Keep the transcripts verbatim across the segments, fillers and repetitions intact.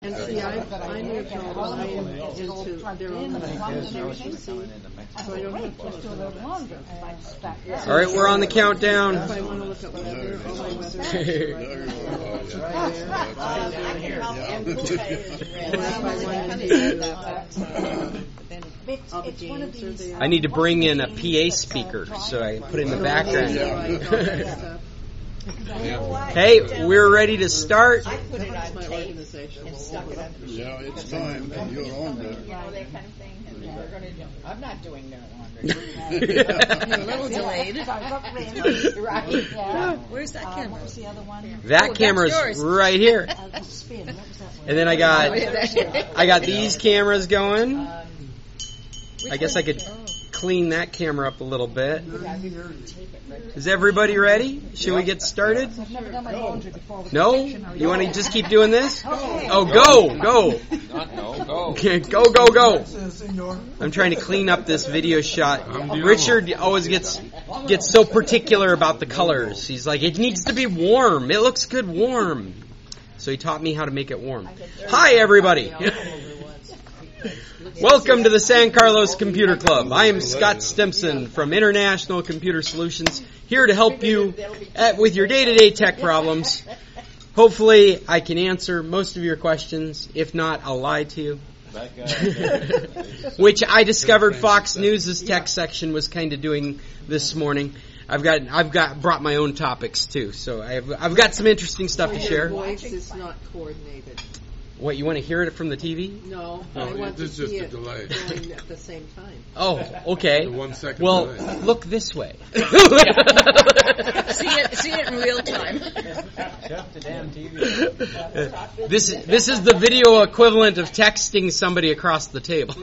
And see, I, I moved all the way into their own organization, so I don't have to. All right, we're on the countdown. If I want to look at weather, all my weather. I need to bring in a P A speaker so I can put it in the background. Hey, we're ready to start. I put it on tape and stuck it under. Yeah, it's time. You're on there. You know, that kind of thing. And we're going to do. I'm not doing no longer. You're a little delayed. Right. Yeah. Where's that camera? What's the other one? That Oh, camera's that's yours. right here. Uh, spin. What was that one? And then I got I got these cameras going. Um, I guess I could clean that camera up a little bit. yeah, we were to tape it right. Is everybody ready? Should we get started? I've never done my laundry before. With No? protection. Are You want to ready? just keep doing this? Okay. Oh, go, go. No, go. Okay, go, go, go. I'm trying to clean up this video shot. Richard always gets gets so particular about the colors. He's like, it needs to be warm. It looks good warm. So he taught me how to make it warm. Hi, everybody. Welcome to the San Carlos Computer Club. I am Scott Stimson from International Computer Solutions, here to help you at, with your day-to-day tech problems. Hopefully, I can answer most of your questions. If not, I'll lie to you. Which I discovered Fox News' tech section was kind of doing this morning. I've got I've got brought my own topics too, so I've I've got some interesting stuff to Your share. voice is not coordinated. What, you want to hear it from the T V? No, Oh, I want to this is see just a it delay. going at the same time. Oh, okay. The one second Well, delay. look this way. See it, see it in real time. Shut the damn T V. This this is the video equivalent of texting somebody across the table.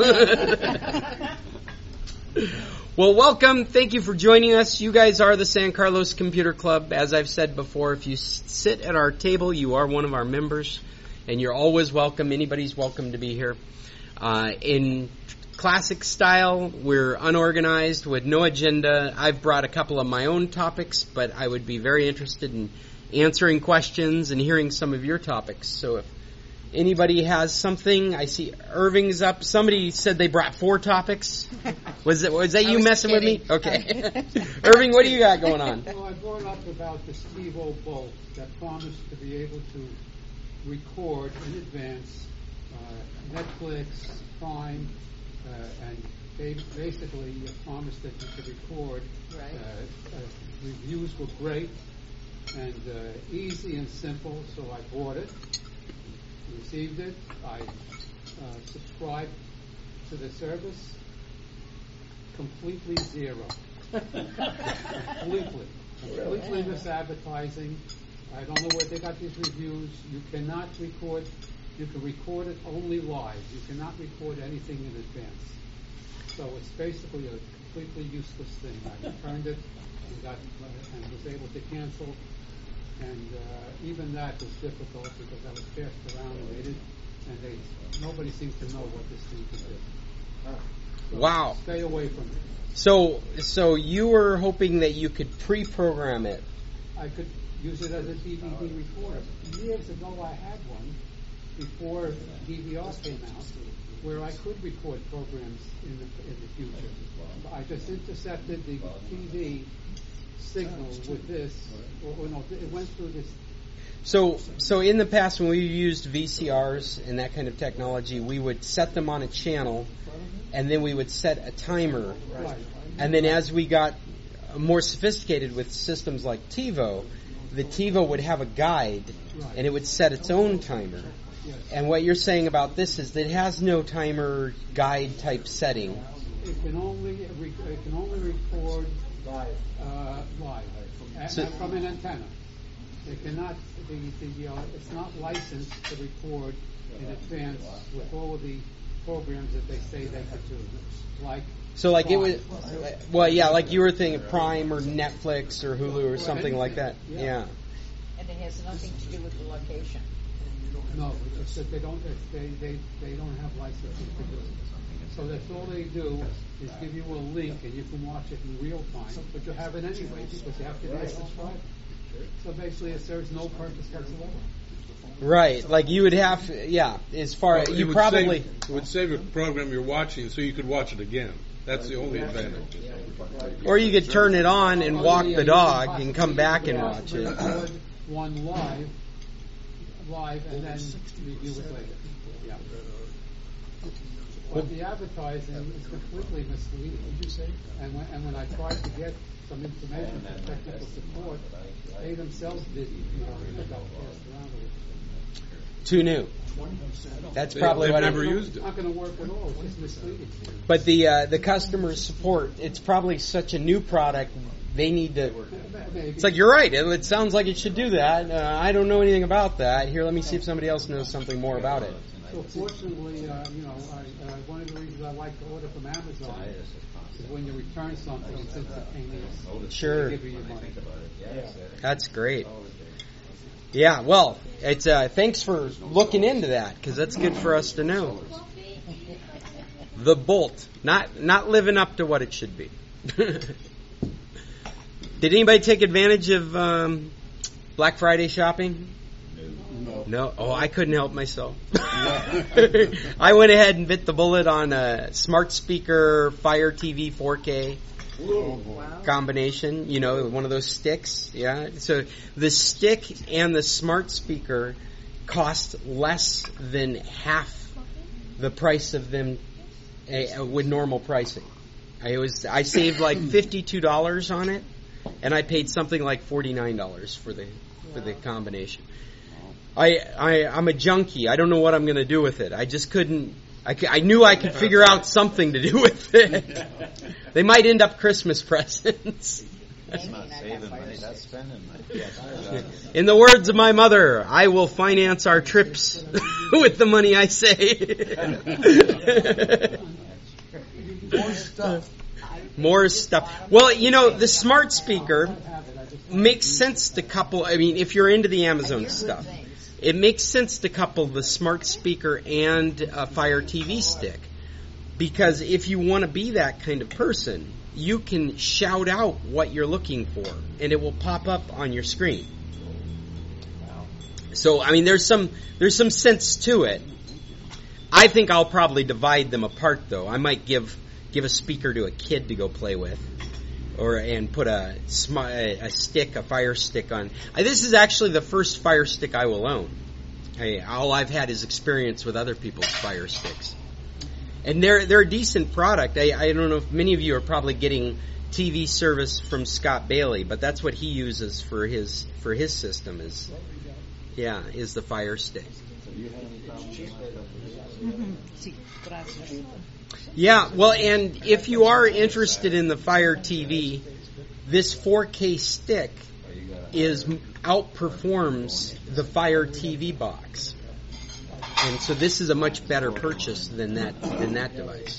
Well, welcome. Thank you for joining us. You guys are the San Carlos Computer Club. As I've said before, if you s- sit at our table, you are one of our members, and you're always welcome. Anybody's welcome to be here. Uh, in classic style, we're unorganized with no agenda. I've brought a couple of my own topics, but I would be very interested in answering questions and hearing some of your topics. So if anybody has something, I see Irving's up. Somebody said they brought four topics. Was it was that you was messing kidding. with me? Okay. Irving, what do you got going on? Well, I brought up about the Steve-O Bolt that promised to be able to record in advance uh, Netflix, Prime, uh, and ba- basically uh, promised that you could record. Right. Uh, uh, reviews were great and uh, easy and simple, so I bought it, received it, I uh, subscribed to the service. Completely zero. completely. Completely misadvertising. I don't know where they got these reviews. You cannot record, you can record it only live. You cannot record anything in advance. So it's basically a completely useless thing. I returned it and got and was able to cancel. And uh, even that was difficult because I was passed around and they didn't, and they nobody seemed to know what this thing could do. So Wow. stay away from it. So so you were hoping that you could pre-program it. I could use it as a D V D recorder. Years ago, I had one before D V R came out, where I could record programs in the in the future. I just intercepted the T V signal with this, or, or no, it went through this. So so in the past when we used V C Rs and that kind of technology, we would set them on a channel and then we would set a timer. Right. And then as we got more sophisticated with systems like TiVo, the TiVo would have a guide and it would set its own timer. Yes. And what you're saying about this is that it has no timer guide type setting. It can only re- it can only record live, uh, live, and, So- and from an antenna. It cannot. The, the uh, it's not licensed to record in advance with all of the programs that they say they could do. Like So like it Prime. was, well yeah, like you were thinking Prime or Netflix or Hulu or something like that. Yeah. Yeah. And it has nothing to do with the location. No, it's that they don't. It's, they they they don't have licenses to do it. So that's all they do is give you a link and you can watch it in real time, but you have it anyway because you have to be a subscriber. So basically, it serves no purpose whatsoever. Right, like you would have, yeah, as far Well, it you would probably, save, it would save a program you're watching so you could watch it again. That's the only advantage. or you could turn it on and walk the dog and come back and watch it. Record one live, live, and then review it later. Yeah. But the advertising is completely misleading. And when, and when I tried to get some information from technical support, they themselves didn't, you know, they got passed around a little. Too new. That's They- probably they've what never I'm. used It's it. not going to work at all. It's just misleading. But the uh, the customer support, it's probably such a new product. They need to. It's like you're right. It, it sounds like it should do that. Uh, I don't know anything about that. Here, let me see if somebody else knows something more about it. So fortunately, uh, you know, I, uh, one of the reasons I like to order from Amazon is when you return something, it's instantaneous. Sure. They give you your money. That's great. Yeah, well, it's uh, thanks for looking into that because that's good for us to know. The Bolt, not not living up to what it should be. Did anybody take advantage of um, Black Friday shopping? No. No. Oh, I couldn't help myself. I went ahead and bit the bullet on a smart speaker Fire T V four K combination. You know, one of those sticks. Yeah. So the stick and the smart speaker cost less than half the price of them uh, with normal pricing. I was I saved like fifty-two dollars on it, and I paid something like forty-nine dollars for the for the combination. I, I, I'm a junkie. I don't know what I'm going to do with it. I just couldn't. I, c- I knew I could figure out something to do with it. They might end up Christmas presents. That's not saving money, that's spending money. In the words of my mother, I will finance our trips with the money I save. More stuff. More stuff. Well, you know, the smart speaker makes sense to couple. I mean, if you're into the Amazon stuff, it makes sense to couple the smart speaker and a Fire T V stick. Because if you want to be that kind of person, you can shout out what you're looking for, and it will pop up on your screen. So, I mean, there's some there's some sense to it. I think I'll probably divide them apart, though. I might give give a speaker to a kid to go play with, or and put a sm- a stick, a Fire Stick on. Uh, this is actually the first Fire Stick I will own. I, all I've had is experience with other people's Fire Sticks, and they're they're a decent product. I, I don't know if many of you are probably getting T V service from Scott Bailey, but that's what he uses for his for his system. Is yeah, is the Fire Stick. Yeah, well, and if you are interested in the Fire T V, this four K stick is outperforms the Fire T V box, and so this is a much better purchase than that than that device.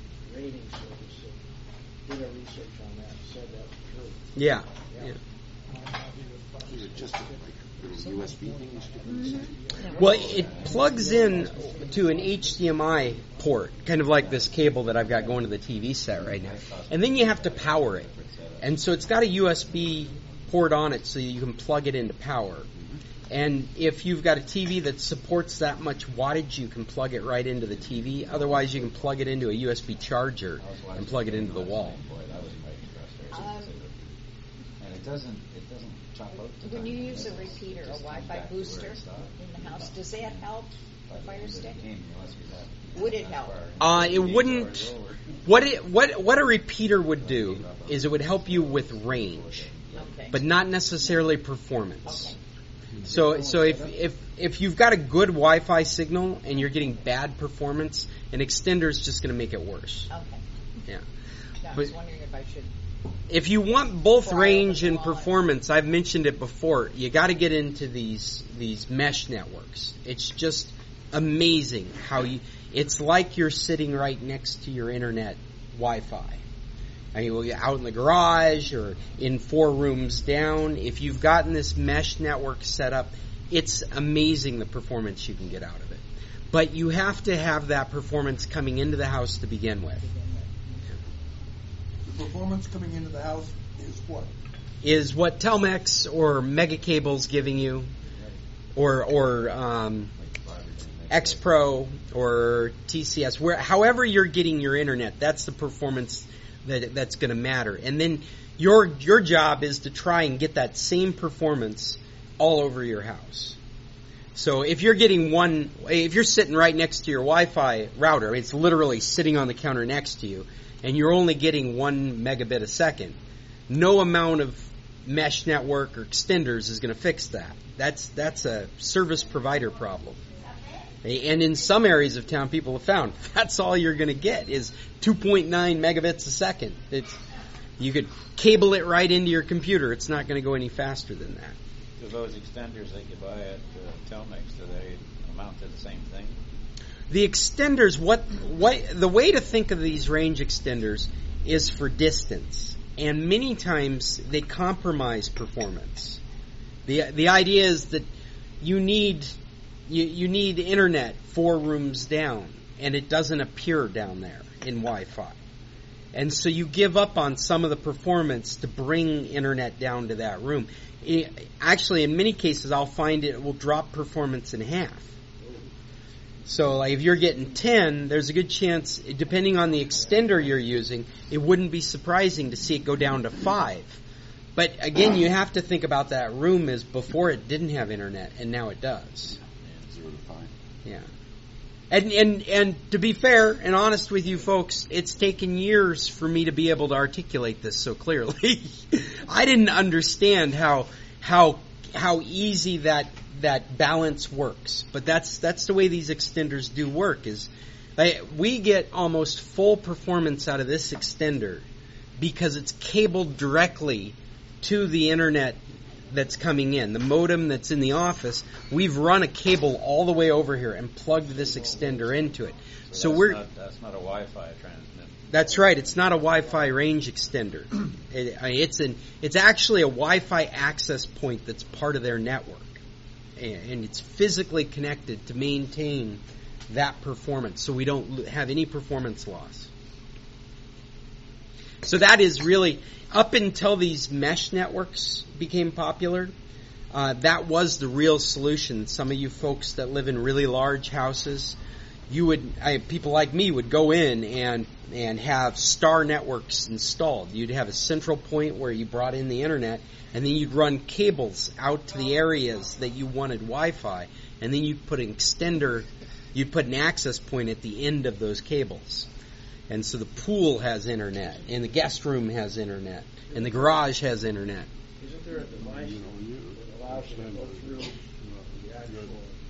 Yeah, yeah. Well, it plugs in to an H D M I port, kind of like this cable that I've got going to the T V set right now. And then you have to power it. And so it's got a U S B port on it so you can plug it into power. And if you've got a T V that supports that much wattage, you can plug it right into the T V. Otherwise, you can plug it into a U S B charger and plug it into the wall. Um, And it doesn't, it doesn't chop out the when time. you use a repeater, a Wi-Fi booster in the house, does that help the Fire Stick? Would it help? Uh, it wouldn't. What it what what a repeater would do is it would help you with range, Okay. but not necessarily performance. Okay. So so if if if you've got a good Wi-Fi signal and you're getting bad performance, an extender is just going to make it worse. Okay. Yeah. No, I But- was wondering if I should. If you want both range and performance, I've mentioned it before, you got to get into these these mesh networks. It's just amazing how you. It's like you're sitting right next to your internet Wi-Fi. I mean, well, you're out in the garage or in four rooms down. If you've gotten this mesh network set up, it's amazing the performance you can get out of it. But you have to have that performance coming into the house to begin with. The performance coming into the house is what? Is what Telmex or Megacable's giving you. or or um, X Pro or T C S, where however you're getting your internet, that's the performance that that's going to matter. And then your your job is to try and get that same performance all over your house. So if you're getting one, if you're sitting right next to your Wi-Fi router, it's literally sitting on the counter next to you, and you're only getting one megabit a second, no amount of mesh network or extenders is going to fix that. That's that's a service provider problem. And in some areas of town, people have found that's all you're going to get is two point nine megabits a second. It's, you could cable it right into your computer. It's not going to go any faster than that. Do those extenders that you buy at uh, Telmex, do they amount to the same thing? The extenders, what, what, the way to think of these range extenders is for distance, and many times they compromise performance. the The idea is that you need you, you need internet four rooms down, and it doesn't appear down there in Wi-Fi, and so you give up on some of the performance to bring internet down to that room. It, actually, in many cases, I'll find it will drop performance in half. So like if you're getting ten, there's a good chance, depending on the extender you're using, it wouldn't be surprising to see it go down to five. But again, you have to think about that room as before it didn't have internet, and now it does. Yeah, zero to five. Yeah. And, and and to be fair and honest with you folks, it's taken years for me to be able to articulate this so clearly. I didn't understand how how how easy that that balance works, but that's that's the way these extenders do work. Is like, we get almost full performance out of this extender because it's cabled directly to the internet that's coming in. The modem that's in the office, we've run a cable all the way over here and plugged this extender into it. So, So that's we're not, that's not a Wi-Fi transmit. That's right. It's not a Wi-Fi range extender. It, it's an it's actually a Wi-Fi access point that's part of their network, and, and it's physically connected to maintain that performance, so we don't lo- have any performance loss. So that is really, up until these mesh networks became popular, uh, that was the real solution. Some of you folks that live in really large houses, you would, I, people like me would go in and and have star networks installed. You'd have a central point where you brought in the internet, and then you'd run cables out to the areas that you wanted Wi-Fi, and then you'd put an extender, you'd put an access point at the end of those cables. And so the pool has internet, and the guest room has internet, and the garage has internet. Isn't there a device that allows you to go through the actual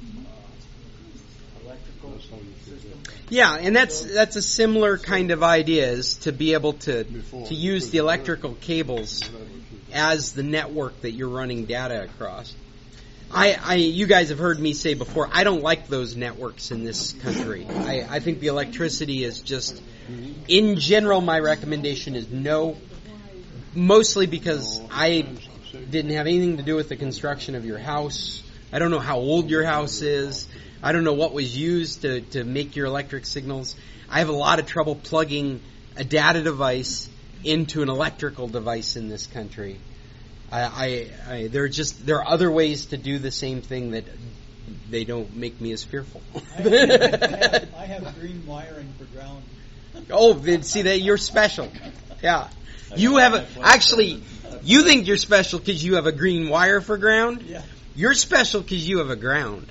uh, electrical system? Yeah, and that's that's a similar kind of idea, is to be able to to use the electrical cables as the network that you're running data across. I, I, you guys have heard me say before, I don't like those networks in this country. I, I think the electricity is just, in general, my recommendation is no, mostly because I didn't have anything to do with the construction of your house. I don't know how old your house is. I don't know what was used to, to make your electric signals. I have a lot of trouble plugging a data device into an electrical device in this country. I, I, I, there are just there are other ways to do the same thing that they don't make me as fearful. I, have, I, have, I have green wiring for ground. Oh, then see that you're special. Yeah, you have a actually. You think you're special because you have a green wire for ground. Yeah. You're special because you have a ground.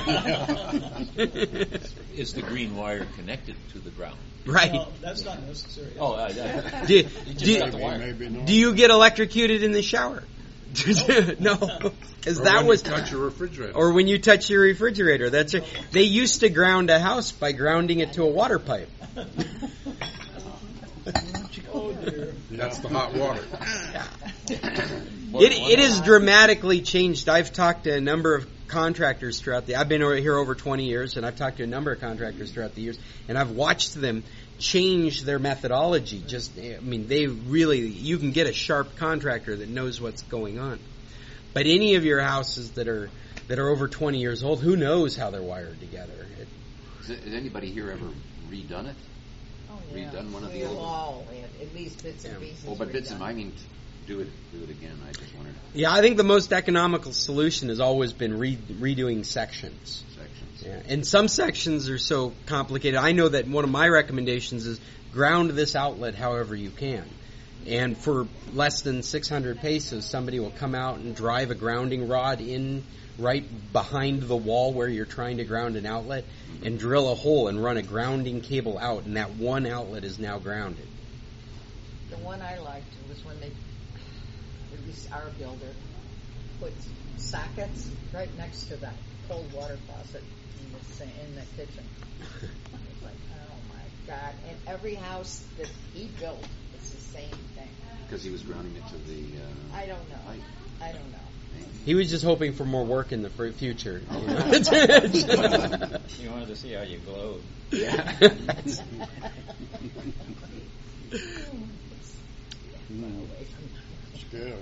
Is the green wire connected to the ground? Right. No, that's not necessary. Oh, I, I, do, you just do, got the wire. do you get electrocuted in the shower? No, because Or that when was you touch your refrigerator. or when you touch your refrigerator. That's it. They used to ground a house by grounding it to a water pipe. Oh dear. That's the hot water. It it has dramatically changed. I've talked to a number of contractors throughout the. I've been over here over twenty years, and I've talked to a number of contractors throughout the years, and I've watched them change their methodology. Just, I mean, they really. You can get a sharp contractor that knows what's going on. But any of your houses that are that are over twenty years old, who knows how they're wired together? It, Has anybody here ever redone it? Oh, yeah. Redone one of the We've old. all had at least bits and pieces. Oh, but bits redone. and I mean, do it, do it again. I just wondered. Yeah, I think the most economical solution has always been re- redoing sections. Sections. Yeah. And some sections are so complicated. I know that one of my recommendations is ground this outlet however you can. And for less than six hundred pesos, somebody will come out and drive a grounding rod in right behind the wall where you're trying to ground an outlet and drill a hole and run a grounding cable out, and that one outlet is now grounded. The one I liked was when they, at least our builder, put sockets right next to the cold water faucet in the, sa- in the kitchen. I was like, oh my God. And every house that he built, it's the same thing. Because he was grounding it to the... Uh, I don't know. light. I don't know. He was just hoping for more work in the f- future. You know? You wanted to see how you glowed. Yeah. Scary.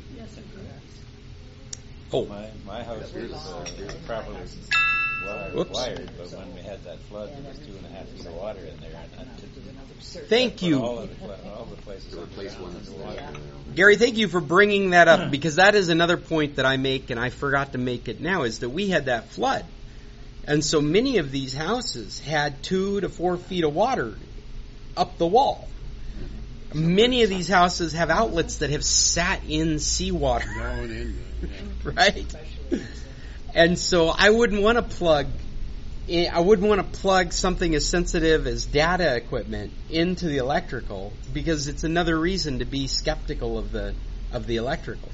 Oh. My my house was uh, properly wired, Whoops. wired, but when we had that flood, there was two and a half feet of water in there, and I took Thank you. all of the pla- all the places To replace one that's underwater. Gary, thank you for bringing that up, because that is another point that I make, and I forgot to make it now, is that we had that flood. And so many of these houses had two to four feet of water up the wall. Many of these houses have outlets that have sat in seawater. Going in there. Right? And so I wouldn't want to plug I wouldn't want to plug something as sensitive as data equipment into the electrical, because it's another reason to be skeptical of the of the electrical.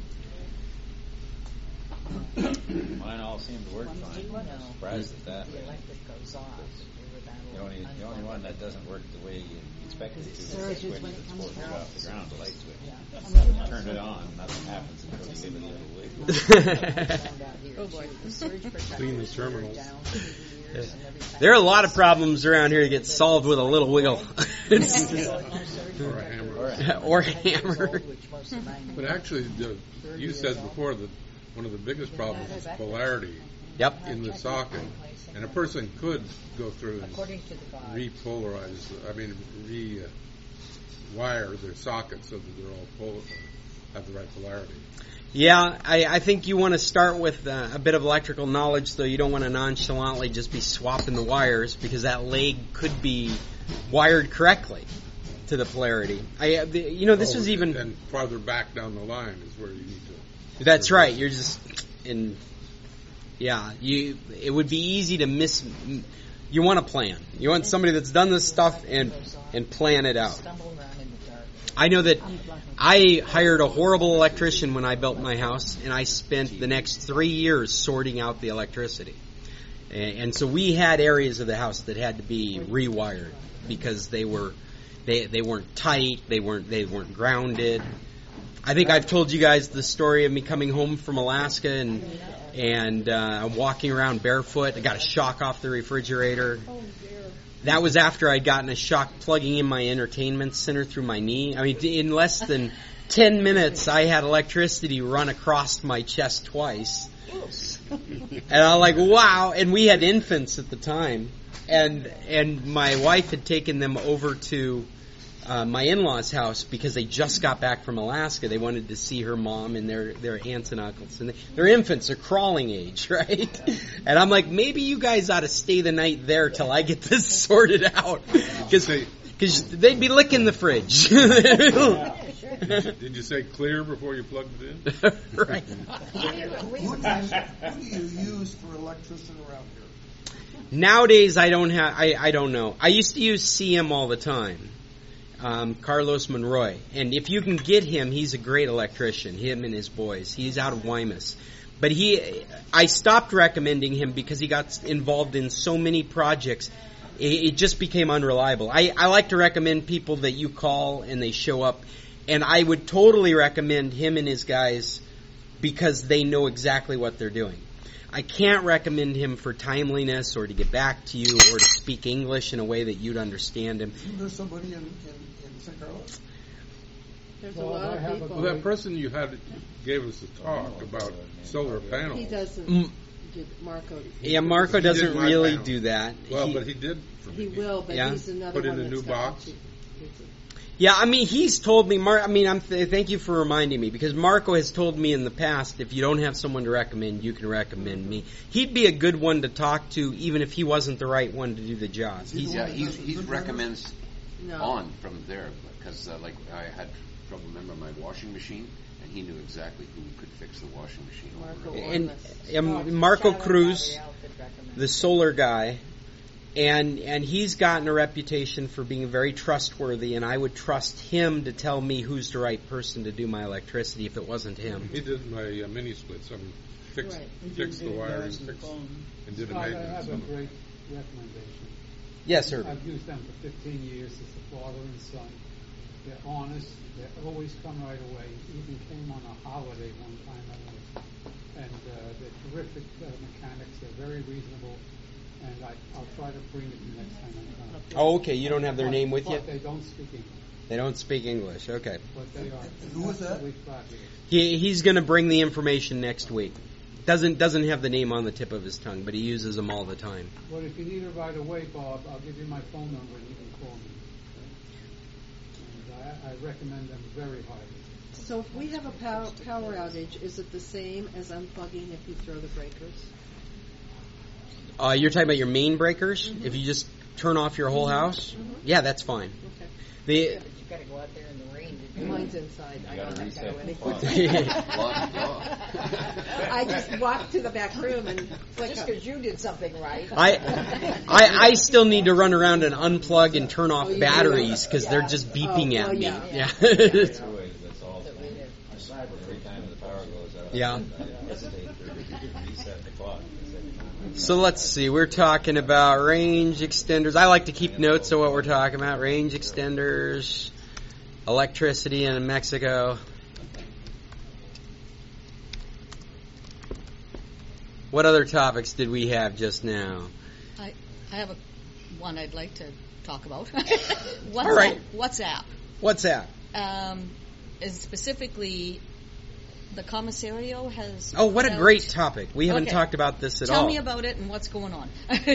Mine all seemed to work fine. I'm surprised at that. The electric goes off. The only the only one that doesn't work the way you expect it to is the switch that's four feet off the ground, the light switch. Turn it on, nothing happens until you give it a little wiggle. Oh boy. Clean the terminals. There are a lot of problems around here that get solved with a little wiggle. Or a hammer. Or a hammer. But actually, the, you said before that one of the biggest problems is polarity Yep. in the socket. And a person could go through and According to the God. repolarize, I mean, re-wire their sockets so that they're all pol- have the right polarity. Yeah, I, I think you want to start with uh, a bit of electrical knowledge, though you don't want to nonchalantly just be swapping the wires, because that leg could be wired correctly to the polarity. I, uh, the, you know, this oh, was even... And farther back down the line is where you need to... That's right. You're just in... Yeah, you. It would be easy to miss... You want to plan. You want somebody that's done this stuff and and plan it out. I know that I hired a horrible electrician when I built my house, and I spent the next three years sorting out the electricity. And, and so we had areas of the house that had to be rewired because they were they they weren't tight, they weren't they weren't grounded. I think I've told you guys the story of me coming home from Alaska and and uh, I'm walking around barefoot. I got a shock off the refrigerator. That was after I'd gotten a shock plugging in my entertainment center through my knee. I mean, in less than ten minutes, I had electricity run across my chest twice. And I'm like, wow. And we had infants at the time. And and my wife had taken them over to uh, my in-laws' house because they just got back from Alaska. They wanted to see her mom and their, their aunts and uncles. And they, their infants are crawling age, right? And I'm like, maybe you guys ought to stay the night there till I get this sorted out. Because they'd be licking the fridge. Did you say clear before you plugged it in? Right. Who do you, who do you use for electrician around here? Nowadays, I don't have. I, I don't know. I used to use C M all the time, um, Carlos Monroy, and if you can get him, he's a great electrician. Him and his boys. He's out of Guaymas, but he. I stopped recommending him because he got involved in so many projects. It, it just became unreliable. I, I like to recommend people that you call and they show up, and I would totally recommend him and his guys because they know exactly what they're doing. I can't recommend him for timeliness or to get back to you or to speak English in a way that you'd understand him. Isn't there somebody in, in, in Saint Carlos? There's Well, a lot I of have a people. Well, that person you had gave us a talk about solar panels. He doesn't. Mm. do- Marco. Yeah, Marco He did doesn't my really panel. do that. Well, he, but he did for me. He will, but Yeah. he's another Put in one a that's new got box. to- Yeah, I mean, he's told me, Mar- I mean, I'm th- thank you for reminding me, because Marco has told me in the past, if you don't have someone to recommend, you can recommend me. He'd be a good one to talk to, even if he wasn't the right one to do the job. He's, yeah, he he recommends No. on from there, because uh, like I had trouble remember my washing machine, and he knew exactly who could fix the washing machine. Marco and Ormus. um, Marco Cruz, the solar guy, and and he's gotten a reputation for being very trustworthy, and I would trust him to tell me who's the right person to do my electricity if it wasn't him. He did my uh, mini splits. I mean, fixed, Right. fixed the Did wiring, gas and fixed, phone. and did a Scott, I maintenance have a on it. great recommendation. Yes, sir. I've used them for fifteen years as a father and son. They're honest. They always come right away. Even came on a holiday one time. I was, and uh, they're terrific uh, mechanics. They're very reasonable. And I, I'll try to bring it the next time I come. Oh, okay. You don't have their But- name with you? but they don't speak English. They don't speak English. Okay. But they are Who was that? absolutely fabulous. He he's going to bring the information next week. Doesn't doesn't have the name on the tip of his tongue, but he uses them all the time. Well, if you need it right away, Bob, I'll give you my phone number and you can call me. And I, I recommend them very highly. So if we have a power, power outage, is it the same as unplugging if you throw the breakers? Uh, you're talking about your main breakers? Mm-hmm. If you just turn off your whole house? Mhm. Yeah, that's fine. Okay. The But you gotta go out there in the rain to do Mine's it. inside. You I gotta don't have to reset go the anywhere. clock. Lock it off. I just walk to the back room and flick Just up. because you did something right. I, I I still need to run around and unplug and turn off Oh, you do? batteries because they're Yeah. just beeping Oh, at well, me. yeah. Yeah. That's always, that's all. Every time the power goes out, Yeah. I hesitate to reset the clock. So let's see. We're talking about range extenders. I like to keep notes of what we're talking about. Range extenders, electricity in Mexico. What other topics did we have just now? I, I have a one I'd like to talk about. WhatsApp. All right. WhatsApp. What's that? Um, is specifically, the commissario has. Oh, what a put great out- topic. We haven't Okay. talked about this at Tell all. me about it and what's going on.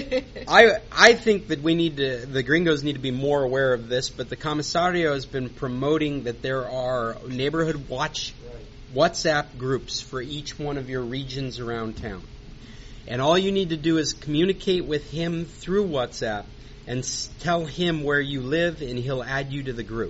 I I think that we need to, the gringos need to be more aware of this, but the Comisario has been promoting that there are neighborhood watch WhatsApp groups for each one of your regions around town. And all you need to do is communicate with him through WhatsApp and s- tell him where you live, and he'll add you to the group.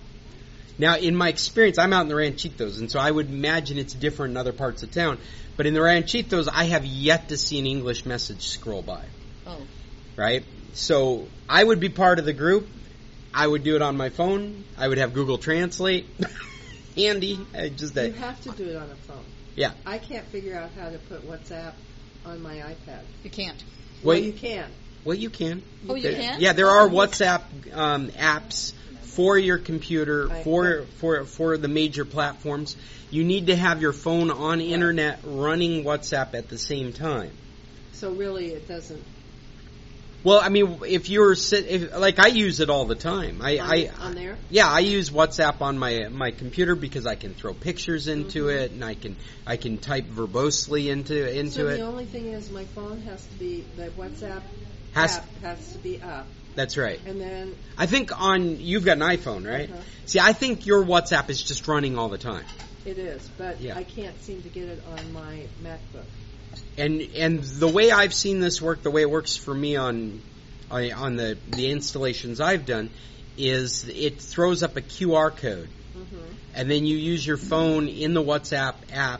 Now, in my experience, I'm out in the Ranchitos, and so I would imagine it's different in other parts of town. But in the Ranchitos, I have yet to see an English message scroll by. Oh. Right? So I would be part of the group. I would do it on my phone. I would have Google Translate. Handy. I just You that. have to do it on a phone. Yeah. I can't figure out how to put WhatsApp on my iPad. You can't. Well, Well, you can. Well, you can. Oh, you There- can? Yeah, there are WhatsApp um, apps for your computer, I- for for for the major platforms. You need to have your phone on internet running WhatsApp at the same time. So really, it doesn't. Well, I mean, if you're sit, if, like I use it all the time. I, On, I on there? yeah, I use WhatsApp on my my computer because I can throw pictures into Mhm. it, and I can I can type verbosely into into so it. the only thing is, my phone has to be, the WhatsApp Has- app has to be up. That's right. And then, I think on you've got an iPhone, right? Uh-huh. See, I think your WhatsApp is just running all the time. it is, but Yeah. I can't seem to get it on my MacBook. And and the way I've seen this work, the way it works for me on on on the the installations I've done, is it throws up a Q R code, Mm-hmm. and then you use your phone in the WhatsApp app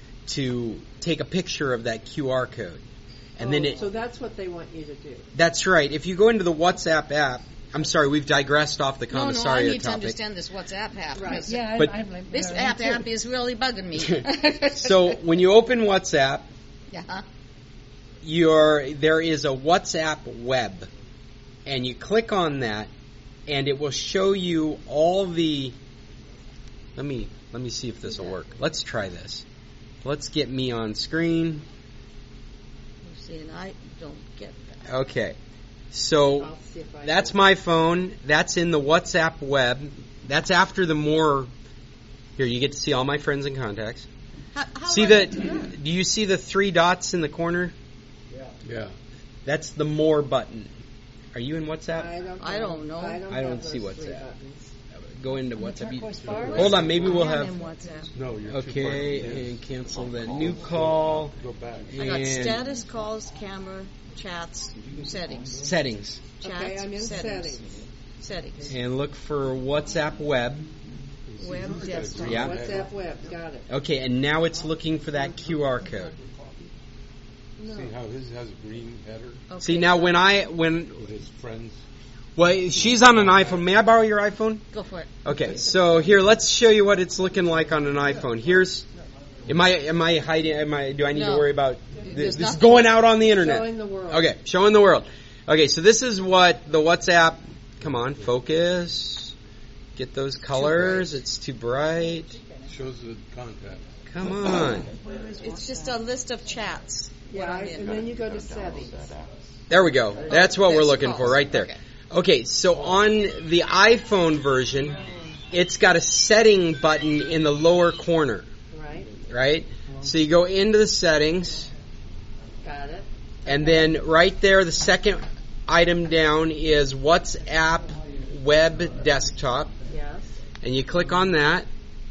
to take a picture of that Q R code, and then Oh, it. so that's what they want you to do. That's right. If you go into the WhatsApp app, I'm sorry, we've digressed off the No, no, I Commissario need to topic. understand this WhatsApp app. Right. because Yeah, But- I, I'm like, This uh, app me too. app is really bugging me. So when you open WhatsApp, Yeah. your there is a WhatsApp web, and you click on that, and it will show you all the. Let me let me see if this will work. Let's try this. Let's get me on screen. See, and I don't get that. Okay, so I'll see if I that's can. my phone. That's in the WhatsApp web. That's after the more. Here, you get to see all my friends and contacts. How, how See do I the? do that? Do you see the three dots in the corner? Yeah. That's the more button. Are you in WhatsApp? I don't know. I don't know. I don't, I have don't those see three WhatsApp. buttons. go into WhatsApp. You, Turquoise hold on, maybe we'll I am have. in WhatsApp. No, you're too Okay, far. and cancel the new call. Go back. I got And status, calls, camera, chats, settings. settings. Chats, Okay, I'm in settings. settings. Settings. And look for WhatsApp web. Web desktop. Yeah. WhatsApp web, got it. Okay, and now it's looking for that Q R code. No. See how his has a green header Okay. See, now when I, when, with his friends? well, she's on an iPhone. May I borrow your iPhone? Go for it. Okay, so here, let's show you what it's looking like on an iPhone. Here's, am I, am I hiding, am I, do I need No. to worry about, There's this, this is nothing. going out on the internet? Showing the world. Okay, showing the world. Okay, so this is what the WhatsApp, come on, focus, get those colors, it's too bright. Shows the contact. Come on. It's just a list of chats. Yeah, What I'm in. and then you go to settings. There we go. That's what we're There's looking calls. for right there. Okay. Okay, so on the iPhone version, it's got a setting button in the lower corner, Right, right? So you go into the settings, got it. and then right there, the second item down is WhatsApp Web Desktop, Yes. and you click on that.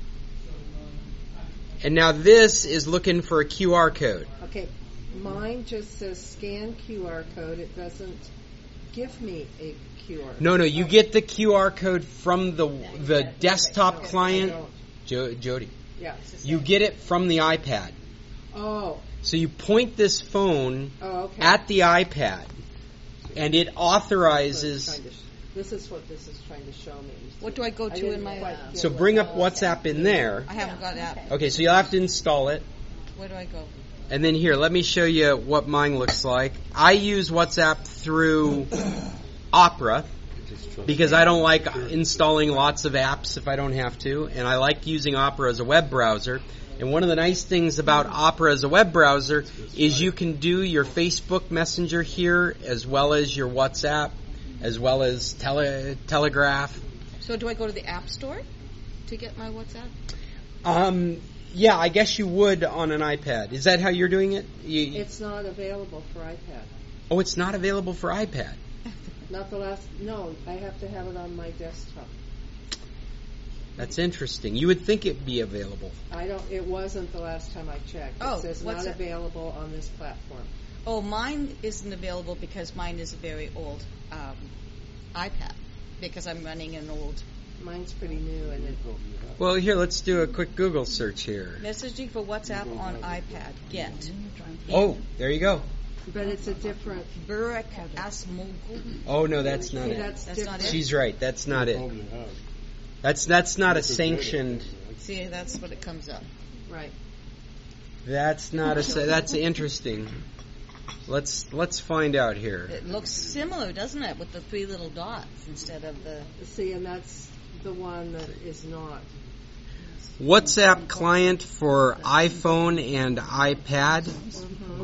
And now this is looking for a Q R code. Okay, mine just says scan Q R code. It doesn't give me a Q R. No, no, you get the Q R code from the the desktop I client, don't. jo- Jody. Yeah. You get it from the iPad. Oh. So you point this phone Oh, okay. at the iPad, and it authorizes. Trying to sh- This is what this is trying to show me. What do I go I to didn't in my? quite Uh, get So what bring that up was. WhatsApp in there. I haven't got that. Okay, so you'll have to install it. Where do I go? And then here, let me show you what mine looks like. I use WhatsApp through Opera because I don't like installing lots of apps if I don't have to, and I like using Opera as a web browser. And one of the nice things about Opera as a web browser is you can do your Facebook Messenger here as well as your WhatsApp, as well as tele- Telegraph. So do I go to the App Store to get my WhatsApp? Um, yeah, I guess you would on an iPad. Is that how you're doing it? You, you- It's not available for iPad. oh, it's not available for iPad. Not the last. No, I have to have it on my desktop. That's interesting. You would think it'd be available. I don't. It wasn't the last time I checked. Oh, it says what's not it? available on this platform. Oh, mine isn't available because mine is a very old um, iPad because I'm running an old Mine's pretty new, and it. Well, here, let's do a quick Google search here. messaging for WhatsApp on iPad. Get. Oh, there you go. But it's a different. Burek Asmogul. Oh, no, that's not See, it. that's, That's different. not it? She's right. That's not it. Probably have. That's that's not a sanctioned. See, that's what it comes up. Right. That's not a. sa- That's interesting. Let's let's find out here. It looks similar, doesn't it, with the three little dots instead of the. See, and that's the one that is not. WhatsApp client for iPhone and iPad. Mm-hmm.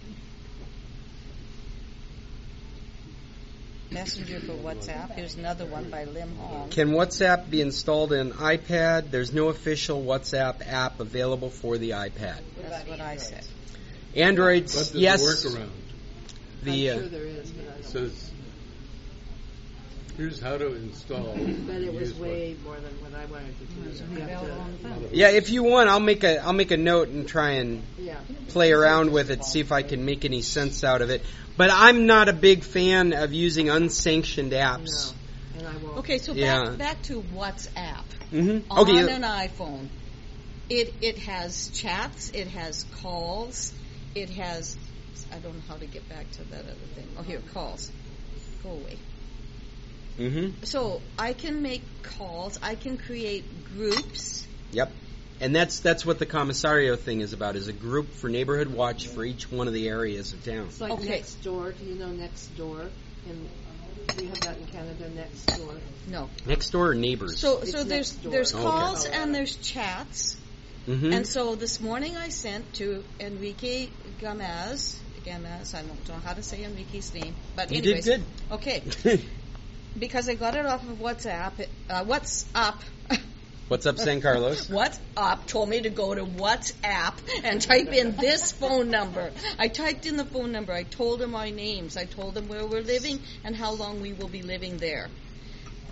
Messenger for WhatsApp. Here's another one by Lim Hong. Can WhatsApp be installed in iPad? There's no official WhatsApp app available for the iPad. That's what I said. Androids, But there's yes. a workaround. The I'm uh, sure there is, but I It don't. says, here's how to install. But it was Use way more than what I wanted to do. You have to- yeah, if you want, I'll make a I'll make a note and try and Yeah. play around with it, see if I can make any sense out of it. But I'm not a big fan of using unsanctioned apps. No, and I won't. Okay, so Yeah. back back to WhatsApp. Mm-hmm. On Okay. an iPhone, it it has chats, it has calls, it has. I don't know how to get back to that other thing. Oh, here, calls. Go away. Mm-hmm. So I can make calls. I can create groups. Yep. And that's that's what the Commissario thing is about, is a group for Neighborhood Watch for each one of the areas of town. It's like Okay. next door. Do you know next door? And we have that in Canada. Next door. No. Next door or neighbors? So It's so there's next door. there's Okay. calls and there's chats. Mm-hmm. And so this morning I sent to Enrique Gamaz. Gamaz, I don't know how to say Enrique's name, but You anyways, did okay, good. because I got it off of WhatsApp. Uh, what's up? What's up, San Carlos? What's up told me to go to WhatsApp and type in this phone number. I typed in the phone number. I told him our names. I told him where we're living and how long we will be living there.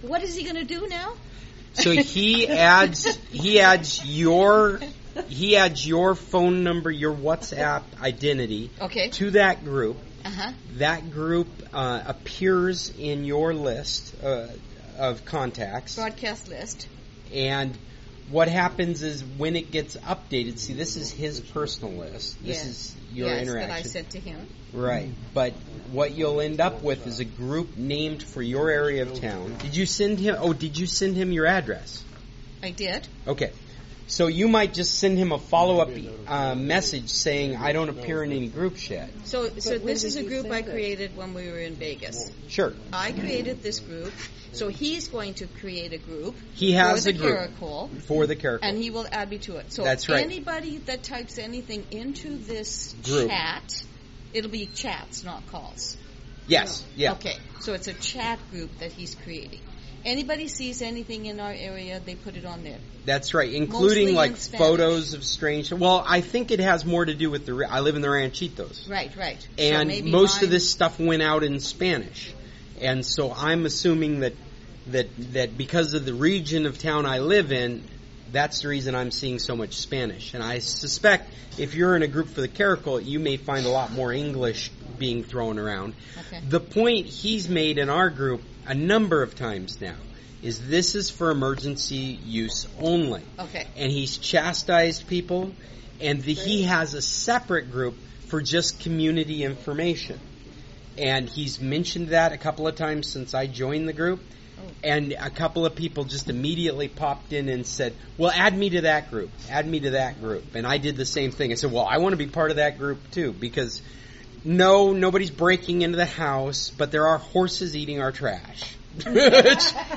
What is he going to do now? So he adds he adds your he adds your phone number, your WhatsApp identity Okay. to that group. Uh-huh. That group uh, appears in your list uh, of contacts. Broadcast list. And what happens is when it gets updated, see, this is his personal list. This Yes. is your yes, interaction. that I sent to him. Right. But what you'll end up with is a group named for your area of town. Did you send him, oh, did you send him your address? I did. Okay. So you might just send him a follow-up uh, message saying, I don't appear in any groups yet. So, so when this is did a you group send I it? created when we were in Vegas. Sure. I created this group, so he's going to create a group. He has for a the group Caracol, for the Caracol. and he will add me to it. So That's right. anybody that types anything into this Group. chat, it'll be chats, not calls. Yes. Yeah. Okay, so it's a chat group that he's creating. Anybody sees anything in our area, they put it on there. That's right, including Mostly like in Spanish. photos of strange. Well, I think it has more to do with the. I live in the Ranchitos, Right, right. So and maybe most mine- of this stuff went out in Spanish, and so I'm assuming that that that because of the region of town I live in, that's the reason I'm seeing so much Spanish. And I suspect if you're in a group for the Caracol, you may find a lot more English being thrown around. Okay. The point he's made in our group a number of times now is this is for emergency use only. Okay. And he's chastised people, and the, he has a separate group for just community information. And he's mentioned that a couple of times since I joined the group. And a couple of people just immediately popped in and said, well, add me to that group. Add me to that group. And I did the same thing. I said, well, I want to be part of that group too, because no, nobody's breaking into the house, but there are horses eating our trash. Right?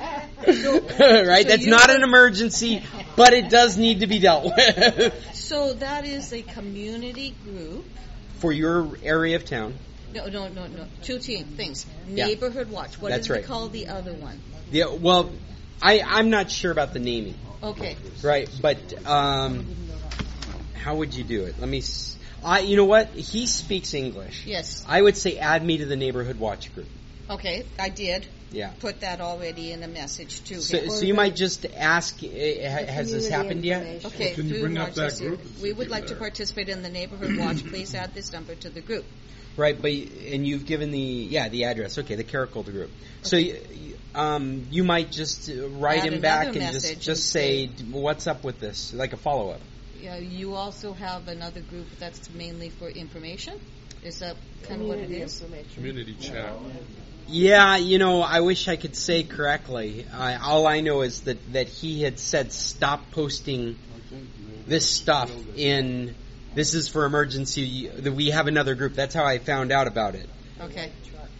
so That's you not know- an emergency, but it does need to be dealt with. So that is a community group. For your area of town. No, no, no, no. Two te- things. Yeah. Neighborhood Watch. What That's did we right. call the other one? Yeah, well, I, I'm not sure about the naming. Okay. Right, but um, how would you do it? Let me. S- I, you know what? He speaks English. Yes. I would say add me to the neighborhood watch group. Okay, I did. Yeah. Put that already in a message to So, him. so you might just ask, uh, ha- has this happened yet? Okay, Can you through bring up March, that I see. group? We would like to participate in the Neighborhood Watch. Please add this number to the group. Right, but and you've given the yeah the address. Okay, the Caracol group. So you, um, you might just uh, write Add him back another and just message just and say what's up with this, like a follow up. Yeah, you also have another group that's mainly for information. Is that kind of what it is? Community chat. Yeah, you know, I wish I could say correctly. I, all I know is that, that he had said stop posting this stuff in, this is for emergency, that we have another group. That's how I found out about it. Okay.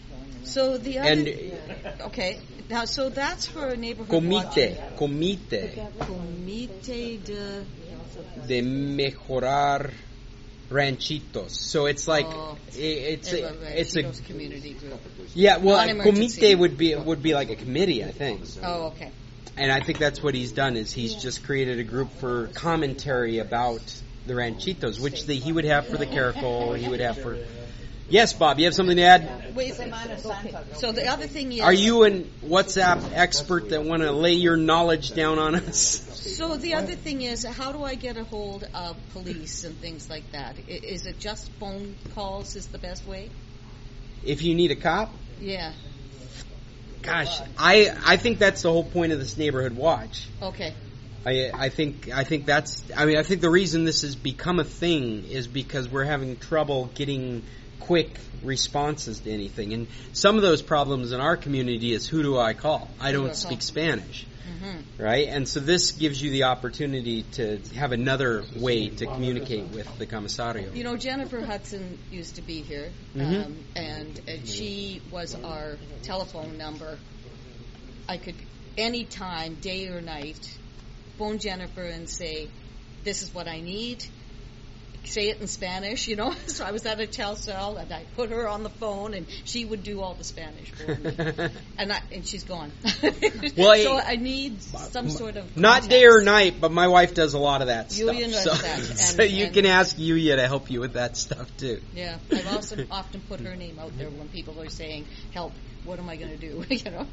So the other, And- okay, now so that's for neighborhood watch. Comite, comite Comite de, de mejorar ranchitos. So it's like, Oh, i- it's Eva a, it's a, Ranchitos community group. yeah, well, Non-emergency. comite would be, would be like a committee, I think. Oh, okay. And I think that's what he's done, is he's just created a group for commentary about the ranchitos, which the, he would have for the Caracol, he would have for... Yes, Bob, you have something to add? Wait, okay. So the other thing is... Are you an WhatsApp expert that want to lay your knowledge down on us? So the other thing is, how do I get a hold of police and things like that? I- Is it just phone calls is the best way? If you need a cop? Yeah. Gosh, I I think that's the whole point of this neighborhood watch. Okay. I I think I think that's I mean I think the reason this has become a thing is because we're having trouble getting quick responses to anything, and some of those problems in our community is who do I call? I Who do I don't call? speak Spanish, Mm-hmm. right? And so this gives you the opportunity to have another way to communicate with the comisario. You know, Jennifer Hudson used to be here, Mhm. um, and, and she was our telephone number. I could, any time, day or night, phone Jennifer and say, this is what I need. Say it in Spanish, you know. So I was at a Telcel, and I put her on the phone, and she would do all the Spanish for me. and I, and she's gone. Well, so I- I need some sort of Not day or night, but my wife does a lot of that Yuya stuff. does So, that, and- so you and- can ask Yuya to help you with that stuff too. Yeah, I've also often put her name out there when people are saying, "Help! What am I going to do?" You know.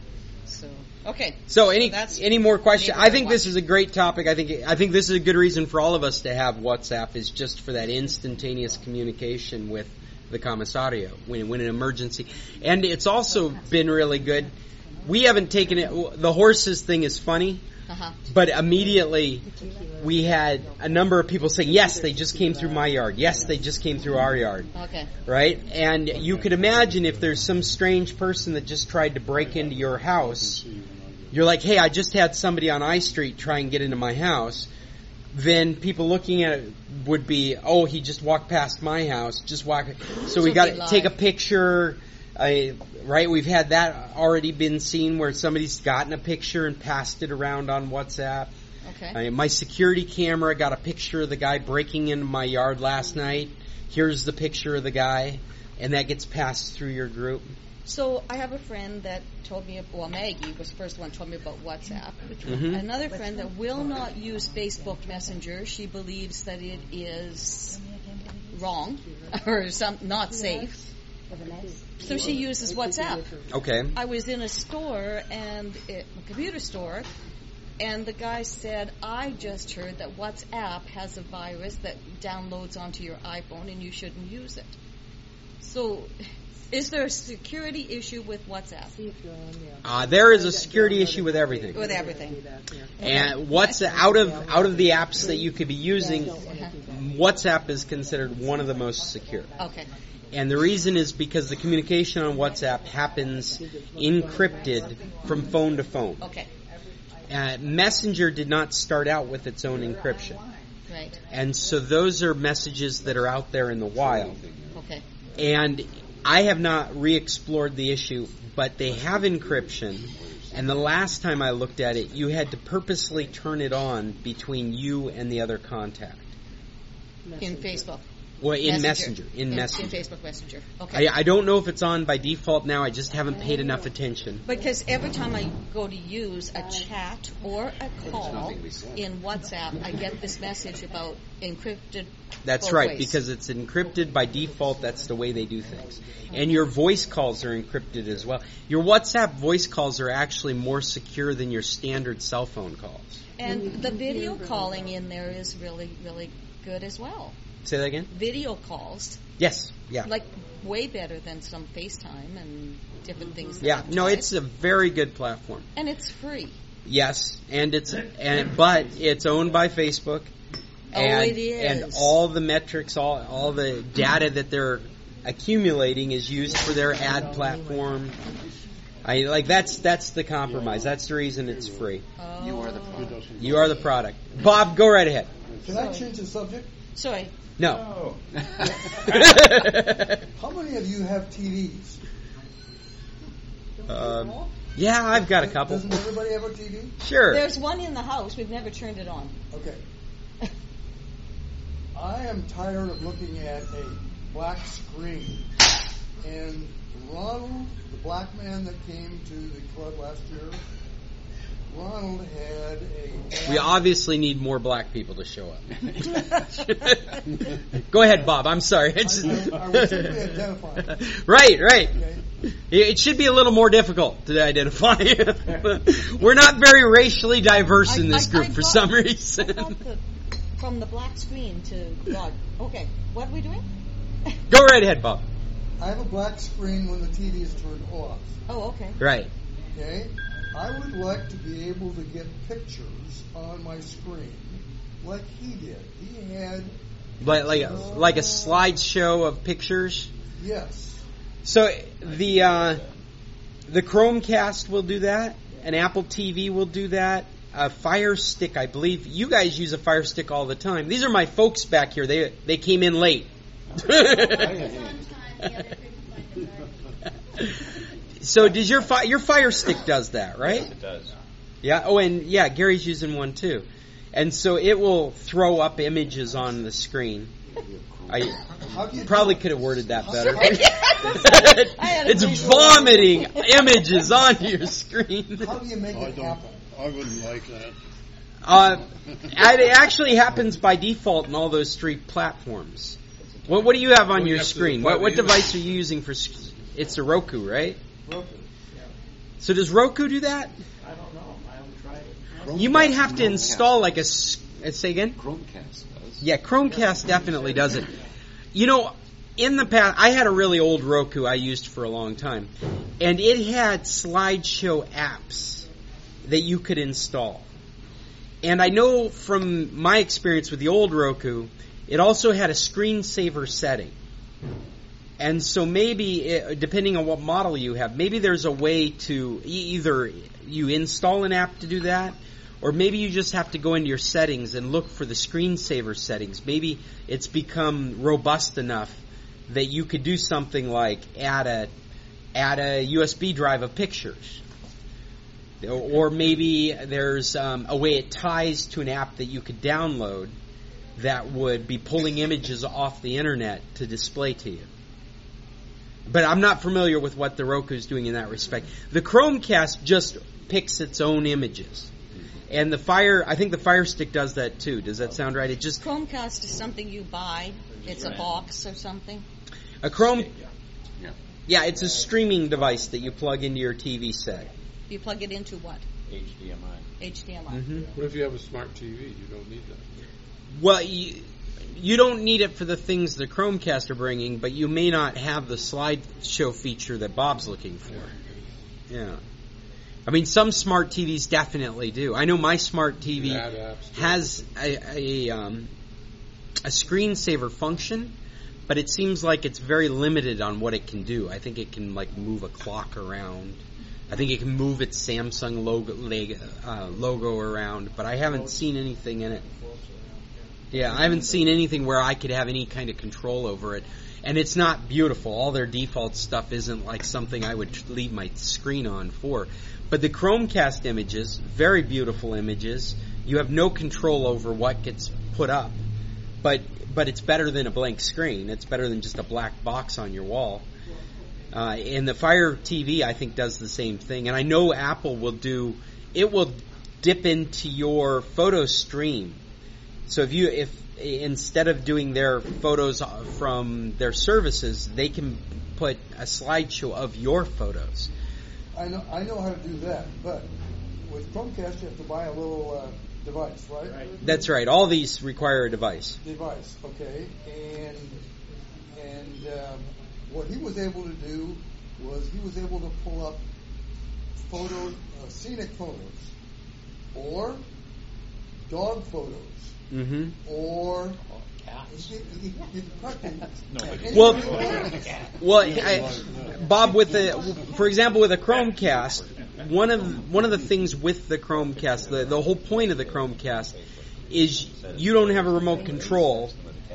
So okay. So any that's any more questions? maybe I think they're this is a great topic. I think I think this is a good reason for all of us to have WhatsApp, is just for that instantaneous communication with the commissario when when an emergency. And it's also been really good. We haven't taken it. The horses thing is funny. Uh-huh. But immediately we had a number of people saying, yes, they just came through my yard. Yes, they just came through our yard. Okay. Right? And you could imagine if there's some strange person that just tried to break into your house, you're like, hey, I just had somebody on I Street try and get into my house. Then people looking at it would be, oh, he just walked past my house. Just walk. So we got to take a picture. I, right, we've had that already been seen where somebody's gotten a picture and passed it around on WhatsApp. Okay. I, my security camera got a picture of the guy breaking into my yard last night. Here's the picture of the guy, and that gets passed through your group. So I have a friend that told me, well, Maggie was the first one told me about WhatsApp. Mm-hmm. Another friend that will not use Facebook Messenger. She believes that it is wrong or some not safe. So she uses WhatsApp. Okay. I was in a store, and it, a computer store, and the guy said, I just heard that WhatsApp has a virus that downloads onto your iPhone and you shouldn't use it. So is there a security issue with WhatsApp? Uh, there is a security issue with everything. With everything. And what's out of out of the apps that you could be using, WhatsApp is considered one of the most secure. Okay. And the reason is because the communication on WhatsApp happens encrypted from phone to phone. Okay. Uh, Messenger did not start out with its own encryption. Right. And so those are messages that are out there in the wild. Okay. And I have not re-explored the issue, but they have encryption. And the last time I looked at it, you had to purposely turn it on between you and the other contact. In Facebook. Well, in Messenger. Messenger. In, in Messenger. In Facebook Messenger. Okay. I, I don't know if it's on by default now. I just haven't paid enough attention. Because every time I go to use a chat or a call in WhatsApp, I get this message about encrypted. That's both right, ways. because it's encrypted by default. That's the way they do things. And your voice calls are encrypted as well. Your WhatsApp voice calls are actually more secure than your standard cell phone calls. And the video calling in there is really, really good as well. Say that again? Video calls. Yes, yeah. Like way better than some FaceTime and different things. Yeah, I've no, tried. it's a very good platform. And it's free. Yes, and it's and but it's owned by Facebook. Oh, And, it is. and all the metrics, all all the data that they're accumulating is used for their ad platform. I like that's that's the compromise. That's the reason it's free. Oh. You are the product. You are the product. Bob, go right ahead. Can I change the subject? Sorry. No. How many of you have T Vs? Um, yeah, I've got a couple. Doesn't everybody have a T V? Sure. There's one in the house. We've never turned it on. Okay. I am tired of looking at a black screen. And Ronald, the black man that came to the club last year, Ronald had a... We obviously need more black people to show up. Go ahead, Bob. I'm sorry. It's I, I, I was simply identifying. Right, right. Okay. It should be a little more difficult to identify. We're not very racially diverse in this I- I- group I for got- some I reason. got the, from the black screen to God. Okay, what are we doing? Go right ahead, Bob. I have a black screen when the T V is turned off. Oh, okay. Right. Okay? I would like to be able to get pictures on my screen like he did. He had... Like like a, like a slideshow of pictures. Yes. So the uh, the Chromecast will do that. An Apple T V will do that. A Fire Stick, I believe. You guys use a Fire Stick all the time. These are my folks back here. They they came in late. So does your fi- your Fire Stick does that, right? Yes, it does. Yeah. Oh, and yeah, Gary's using one too. And so it will throw up images on the screen. I probably could have worded that better. It's vomiting images onto your screen. How do you make I it don't. happen? I wouldn't like that. Uh, it actually happens by default in all those three platforms. What, what do you have on Well, you your have to screen? apply What, what the device are you using for? sc- It's a Roku, right? Roku. So does Roku do that? I don't know. I haven't tried it. You might have to install like a. s- uh, Say again. Chromecast does. Yeah, Chromecast definitely does it. You know, in the past, I had a really old Roku I used for a long time, and it had slideshow apps that you could install. And I know from my experience with the old Roku, it also had a screensaver setting. And so maybe, it, depending on what model you have, maybe there's a way to e- either you install an app to do that, or maybe you just have to go into your settings and look for the screensaver settings. Maybe it's become robust enough that you could do something like add a add a U S B drive of pictures. Or maybe there's um, a way it ties to an app that you could download that would be pulling images off the internet to display to you. But I'm not familiar with what the Roku is doing in that respect. The Chromecast just picks its own images. And the Fire, I think the Fire Stick does that too. Does that sound right? It just Chromecast is something you buy. It's a box or something. A Chrome, Yeah. yeah, it's a streaming device that you plug into your T V set. You plug it into what? H D M I. H D M I. Mm-hmm. What if you have a smart T V? You don't need that. Well, you, you don't need it for the things the Chromecast are bringing, but you may not have the slideshow feature that Bob's looking for. Yeah. I mean, some smart T Vs definitely do. I know my smart T V Add apps to has a a, um, a screensaver function, but it seems like it's very limited on what it can do. I think it can like move a clock around. I think it can move its Samsung logo, uh, logo around, but I haven't seen anything in it. Yeah, I haven't seen anything where I could have any kind of control over it. And it's not beautiful. All their default stuff isn't like something I would leave my screen on for. But the Chromecast images, very beautiful images. You have no control over what gets put up. But but it's better than a blank screen. It's better than just a black box on your wall. Uh, and the Fire T V, I think, does the same thing. And I know Apple will do, it will dip into your photo stream. So if you, if instead of doing their photos from their services, they can put a slideshow of your photos. I know I know how to do that, but with Chromecast you have to buy a little uh, device, right? right? That's right. All these require a device. Device, okay. And and um, what he was able to do was he was able to pull up photos, uh, scenic photos, or dog photos, mm-hmm. or well, well, I, Bob, with the, for example, with a Chromecast, one of one of the things with the Chromecast, the the whole point of the Chromecast is you don't have a remote control.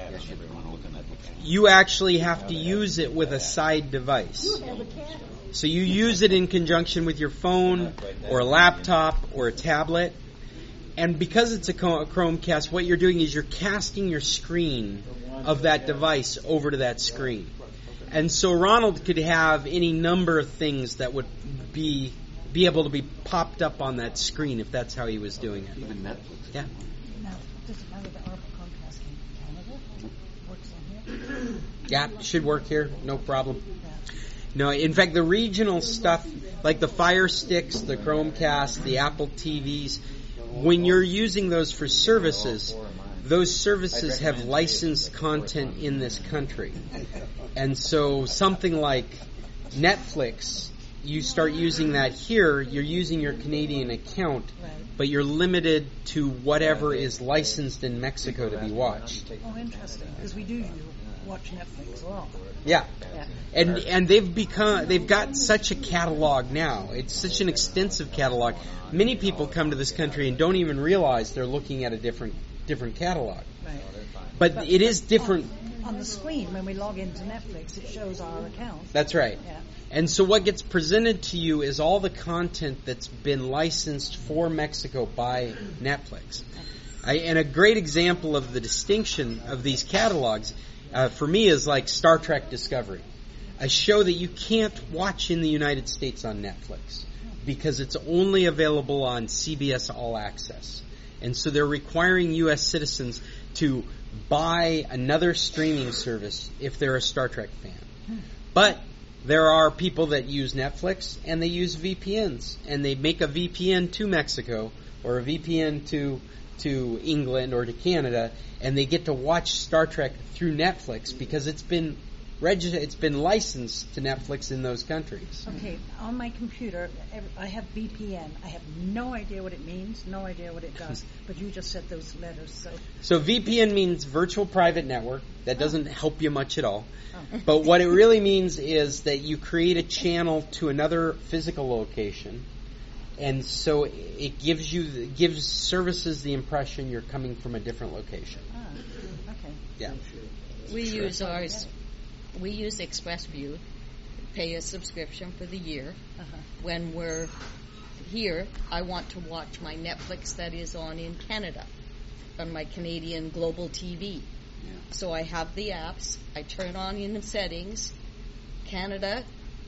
You actually have to use it with a side device. So you use it in conjunction with your phone or a laptop or a tablet. And because it's a Chromecast, what you're doing is you're casting your screen of that device over to that screen. And so Ronald could have any number of things that would be be able to be popped up on that screen if that's how he was doing it. Even Netflix. Yeah. Now, does it matter that our Chromecast in Canada works on here? Yeah, it should work here, no problem. No, in fact, the regional stuff, like the Fire Sticks, the Chromecast, the Apple T Vs, when you're using those for services, those services have licensed content in this country. And so something like Netflix, you start using that here, you're using your Canadian account, but you're limited to whatever is licensed in Mexico to be watched. Oh, interesting, because we do watch Netflix a lot. Yeah. Yeah. And and they've become they've got such a catalog now. It's such an extensive catalog. Many people come to this country and don't even realize they're looking at a different different catalog. Right. But, But it is different. On, on the screen, when we log into Netflix, it shows our account. That's right. Yeah. And so what gets presented to you is all the content that's been licensed for Mexico by Netflix. I, and a great example of the distinction of these catalogs, uh, for me, is like Star Trek Discovery, a show that you can't watch in the United States on Netflix because it's only available on C B S All Access. And so they're requiring U S citizens to buy another streaming service if they're a Star Trek fan. But there are people that use Netflix and they use V P Ns, and they make a V P N to Mexico or a V P N to to England or to Canada, and they get to watch Star Trek through Netflix because it's been registered, it's been licensed to Netflix in those countries. Okay, on my computer, ev- I have V P N. I have no idea what it means, no idea what it does, but you just said those letters, so... So V P N means virtual private network. That doesn't Oh. help you much at all. Oh. But what it really means is that you create a channel to another physical location, and so it gives you the, gives services the impression you're coming from a different location. Ah, okay. Yeah. We use ours. We use ExpressView, pay a subscription for the year. Uh-huh. When we're here, I want to watch my Netflix that is on in Canada, on my Canadian Global T V. Yeah. So I have the apps. I turn on in the settings, Canada,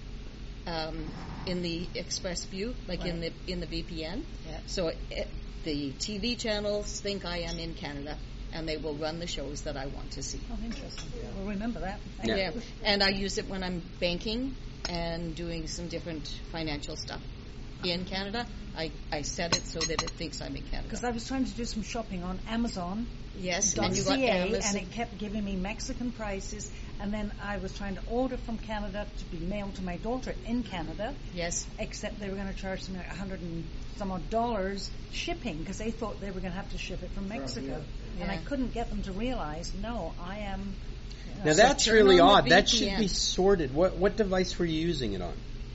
um, in the ExpressView, like Right. in the in the V P N. Yeah. So it, the T V channels think I am in Canada, and they will run the shows that I want to see. Oh, interesting. We'll remember that. Thank Yeah. you. And I use it when I'm banking and doing some different financial stuff. In Canada, I, I set it so that it thinks I'm in Canada. Because I was trying to do some shopping on Amazon. Yes, dot and you got C A, Amazon. and it kept giving me Mexican prices, and then I was trying to order from Canada to be mailed to my daughter in Canada. Yes. Except they were going to charge me like a hundred and some odd dollars shipping because they thought they were going to have to ship it from Mexico, Yeah. and I couldn't get them to realize, no, I am. uh, Now So that's turn really on the odd. That V P N. should be sorted. What what device were you using it on?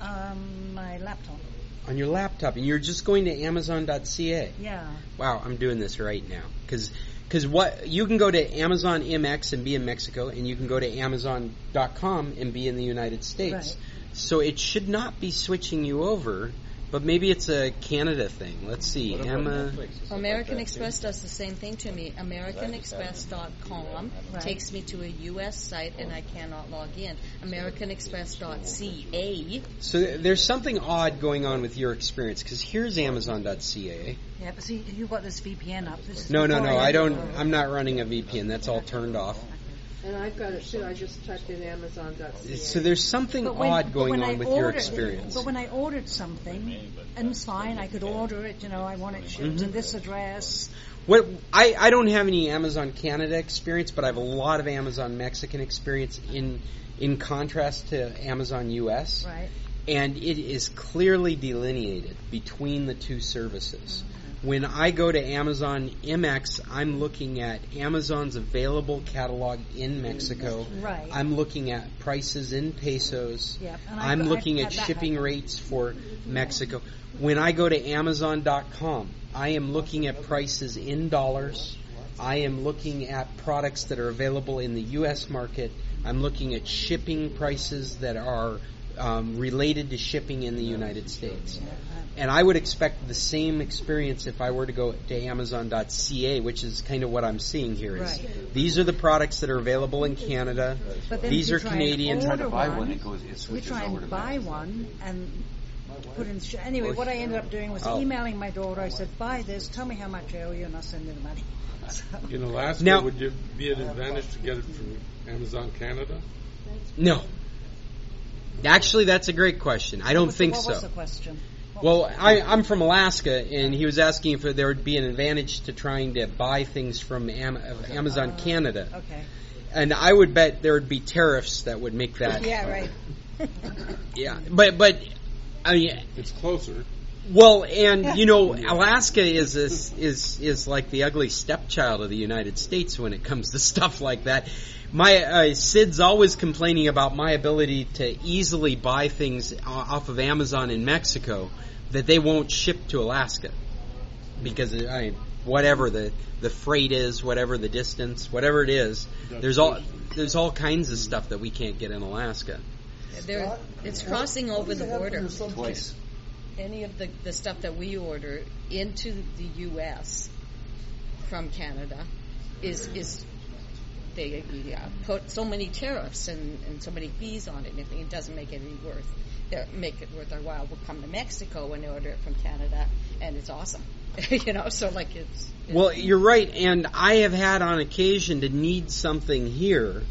Um, my laptop. On your laptop, and you're just going to Amazon dot C A. Yeah. Wow, I'm doing this right now because because what you can go to Amazon M X and be in Mexico, and you can go to Amazon dot com and be in the United States. Right. So it should not be switching you over, but maybe it's a Canada thing. Let's see, What about Emma. Netflix? Is it American like that Express too? does the same thing to me. American Express dot com Right. takes me to a U S site and I cannot log in. American Express dot C A. So th- there's something odd going on with your experience because here's Amazon dot C A. Yeah, but see, you got this V P N up. This is No, no, before no. I don't. did- I'm not running a V P N. That's all turned off. And I've got it too. I just typed in Amazon dot C A. So there's something But when- odd but going when on I with your ordered- experience. But when I ordered something, and it's fine, I could order it, you know, I want it shipped to Mhm. this address. What I, I don't have any Amazon Canada experience, but I have a lot of Amazon Mexican experience in in contrast to Amazon U S. Right. And it is clearly delineated between the two services. When I go to Amazon M X, I'm looking at Amazon's available catalog in Mexico. Right. I'm looking at prices in pesos. Yep, and I've I'm got- looking I've at had that shipping happen. rates for Mexico. When I go to Amazon dot com, I am looking at prices in dollars. I am looking at products that are available in the U S market. I'm looking at shipping prices that are um, related to shipping in the United States. And I would expect the same experience if I were to go to Amazon dot C A, which is kind of what I'm seeing here. Is Right. these are the products that are available in Canada. But then These if you are try and Canadian. order Try to buy one, one, it goes, it we switches try over to and buy Mexico. one and put in. Sh- anyway, what I ended up doing was Oh. emailing my daughter. I said, "Buy this. Tell me how much I owe you, and I'll send you the money." So, In Alaska, Now- would you be an advantage to get it from Amazon Canada? No. Actually, that's a great question. I don't what was- think what so. was the question? What Well, was the I, question? I'm from Alaska, and he was asking if there would be an advantage to trying to buy things from Am- uh, Amazon Uh, Canada. Okay. And I would bet there would be tariffs that would make that. Yeah. Right. Yeah. But, but, I mean, It's closer. well, and you know, Alaska is is is is like the ugly stepchild of the United States when it comes to stuff like that. My uh, Sid's always complaining about my ability to easily buy things o- off of Amazon in Mexico that they won't ship to Alaska because I mean, whatever the the freight is, whatever the distance, whatever it is, there's all there's all kinds of stuff that we can't get in Alaska. They're, it's crossing over the border. Twice. Any of the, the stuff that we order into the U S from Canada is is they yeah, put so many tariffs and, and so many fees on it, and it doesn't make it any worth uh, make it worth our while. We'll come to Mexico and order it from Canada, and it's awesome. You know, so like it's, it's Well, you're right, and I have had on occasion to need something here. Yep.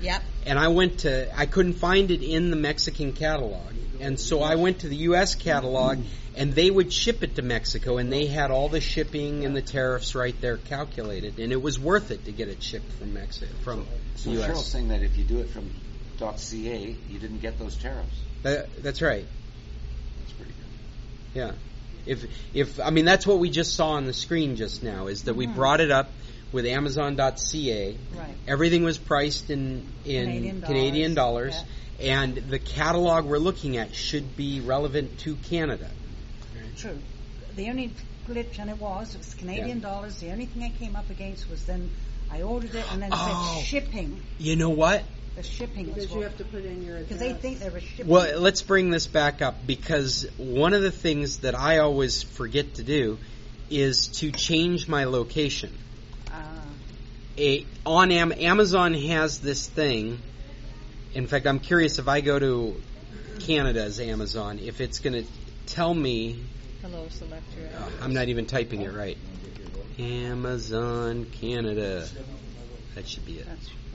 and I went to, I couldn't find it in the Mexican catalog. And so I went to the U S catalog, and they would ship it to Mexico, and they had all the shipping and the tariffs right there calculated, and it was worth it to get it shipped from Mexico, from So the U S. Cheryl's saying that if you do it from .ca, you didn't get those tariffs. That, that's right. That's pretty good. Yeah. If if I mean that's what we just saw on the screen just now, is that we Mhm. brought it up with Amazon dot C A. Right. Everything was priced in in Canadian Canadian dollars, dollars, and the catalog we're looking at should be relevant to Canada. True. The only glitch, and it was, it was Canadian Yeah. dollars. The only thing I came up against was then I ordered it and then it Oh. said shipping. You know what? The shipping Because was you what, have to put in your because they address. think they were shipping. Well, let's bring this back up, because one of the things that I always forget to do is to change my location. Ah. A, on Am- Amazon has this thing. In fact, I'm curious if I go to Canada's Amazon, if it's going to tell me. Hello, select your Uh, I'm not even typing it right. Amazon Canada. That should be it.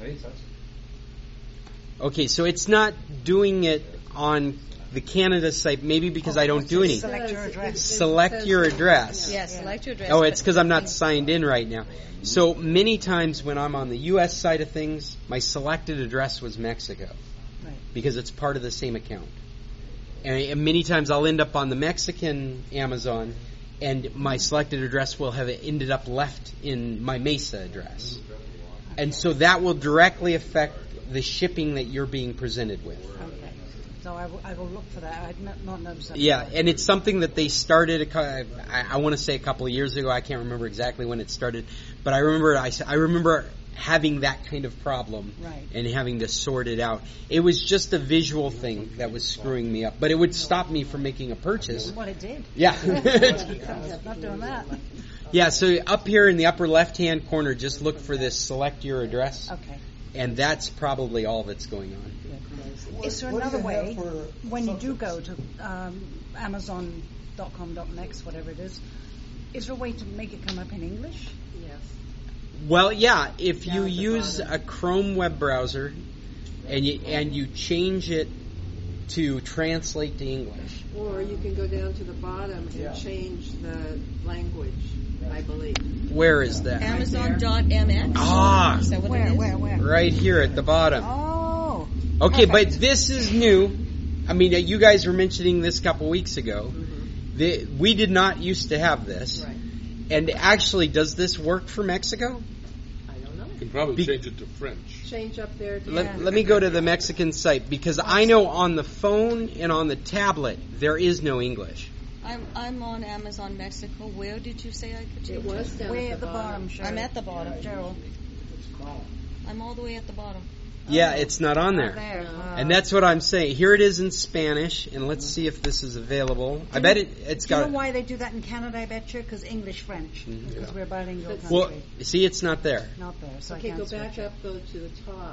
Okay, so it's not doing it on the Canada site, maybe because I don't do any. Select your address. Select your address. Yes, select your address. Oh, it's but- because I'm not signed in right now. So many times when I'm on the U S side of things, my selected address was Mexico, Right. because it's part of the same account. And, and many times I'll end up on the Mexican Amazon, and my selected address will have ended up left in my Mesa address. And so that will directly affect the shipping that you're being presented with. Okay. So I will, I will look for that. I had not, not noticed that. Yeah, before. and it's something that they started, a, cou- I, I want to say a couple of years ago. I can't remember exactly when it started, but I remember I, s- I remember having that kind of problem Right. and having to sort it out. It was just a visual thing that was screwing me up, but it would stop me from making a purchase. What it did. Yeah. Not doing that. Yeah, so up here in the upper left-hand corner, just look for this select your address, Okay. and that's probably all that's going on. Is there What do another you way, have for when you do go to um, Amazon dot com dot next, whatever it is, is there a way to make it come up in English? Yes. Well, yeah, if Down you at the use bottom. a Chrome web browser and you and you change it to translate to English. Or you can go down to the bottom and Yeah. change the language, I believe. Where is that? Amazon dot M X. Ah. Is that what Where, it is? where, where? Right here at the bottom. Oh. Okay, perfect. but this is new. I mean, uh, you guys were mentioning this a couple weeks ago. The, we did not used to have this. Right. And actually, does this work for Mexico? I don't know. You can probably Be- change it to French. Change up there to Let, let me go to the Mexican site, because I know on the phone and on the tablet there is no English. I'm I'm on Amazon Mexico. Where did you say I could change It was down Way at the bottom. Cheryl. I'm at the bottom. Cheryl. I'm all the way at the bottom. Yeah, it's not on there. There. Uh, And that's what I'm saying. Here it is in Spanish, and let's see if this is available. I bet it, it's do you got. know why they do that in Canada, I bet you? Because English, French. Mhm. Because we're a bilingual country. Well, see, it's not there. Not there, so I Okay, can't go switch back it. up, go to the top.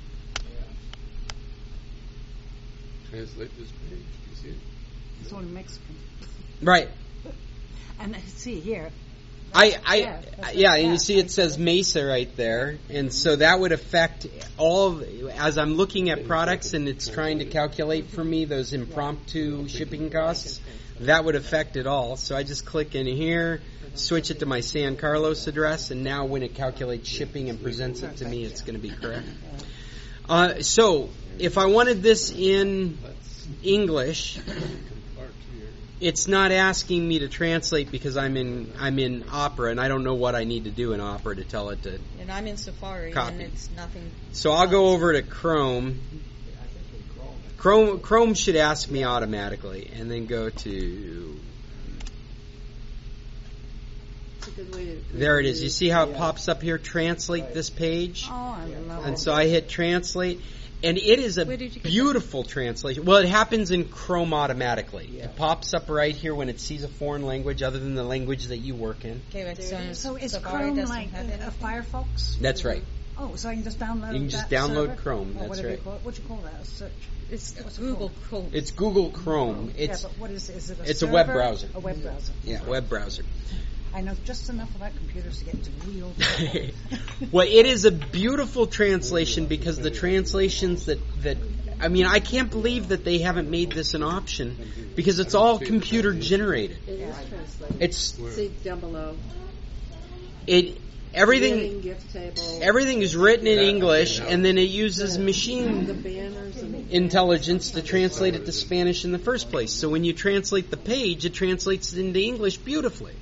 Translate this page. You see it? It's all in Mexican. Right. And see here. I, I, Yeah, that's yeah, what- and yeah, you see it says Mesa right there, and so that would affect all of, as I'm looking at products and it's trying to calculate for me those impromptu shipping costs, that would affect it all. So I just click in here, switch it to my San Carlos address, and now when it calculates shipping and presents it to me, it's going to be correct. Uh, so if I wanted this in English, it's not asking me to translate because I'm in I'm in Opera, and I don't know what I need to do in Opera to tell it to. And I'm in Safari, Copy. and it's nothing. So I'll go over to Chrome. Chrome Chrome should ask me automatically, and then go to. It's a good way to. There it is. You see how it pops up here? Translate this page. Oh, I love And it. so I hit translate, and it is a Where did you get beautiful translation. Well, it happens in Chrome automatically. It pops up right here when it sees a foreign language other than the language that you work in. Okay, but so, So is Safari Chrome doesn't like have a, any? a Firefox? That's right. Oh, so I can just download. You can just that download server? Chrome, Or that's whatever right. You call it. What do you call that? A search. It's What's it Google called? Chrome. It's Google Chrome. It's yeah, but what is it? Is it a it's a server? web browser. A web browser. Yeah, web browser. I know just enough about computers to get into real trouble. Well, it is a beautiful translation because the translations that, that I mean, I can't believe that they haven't made this an option because it's all computer generated. It is translated. It's See down below. it everything Billing, gift table. everything is written in English and then it uses The machine banners and the intelligence to translate it to Spanish in the first place. So when you translate the page, it translates it into English beautifully.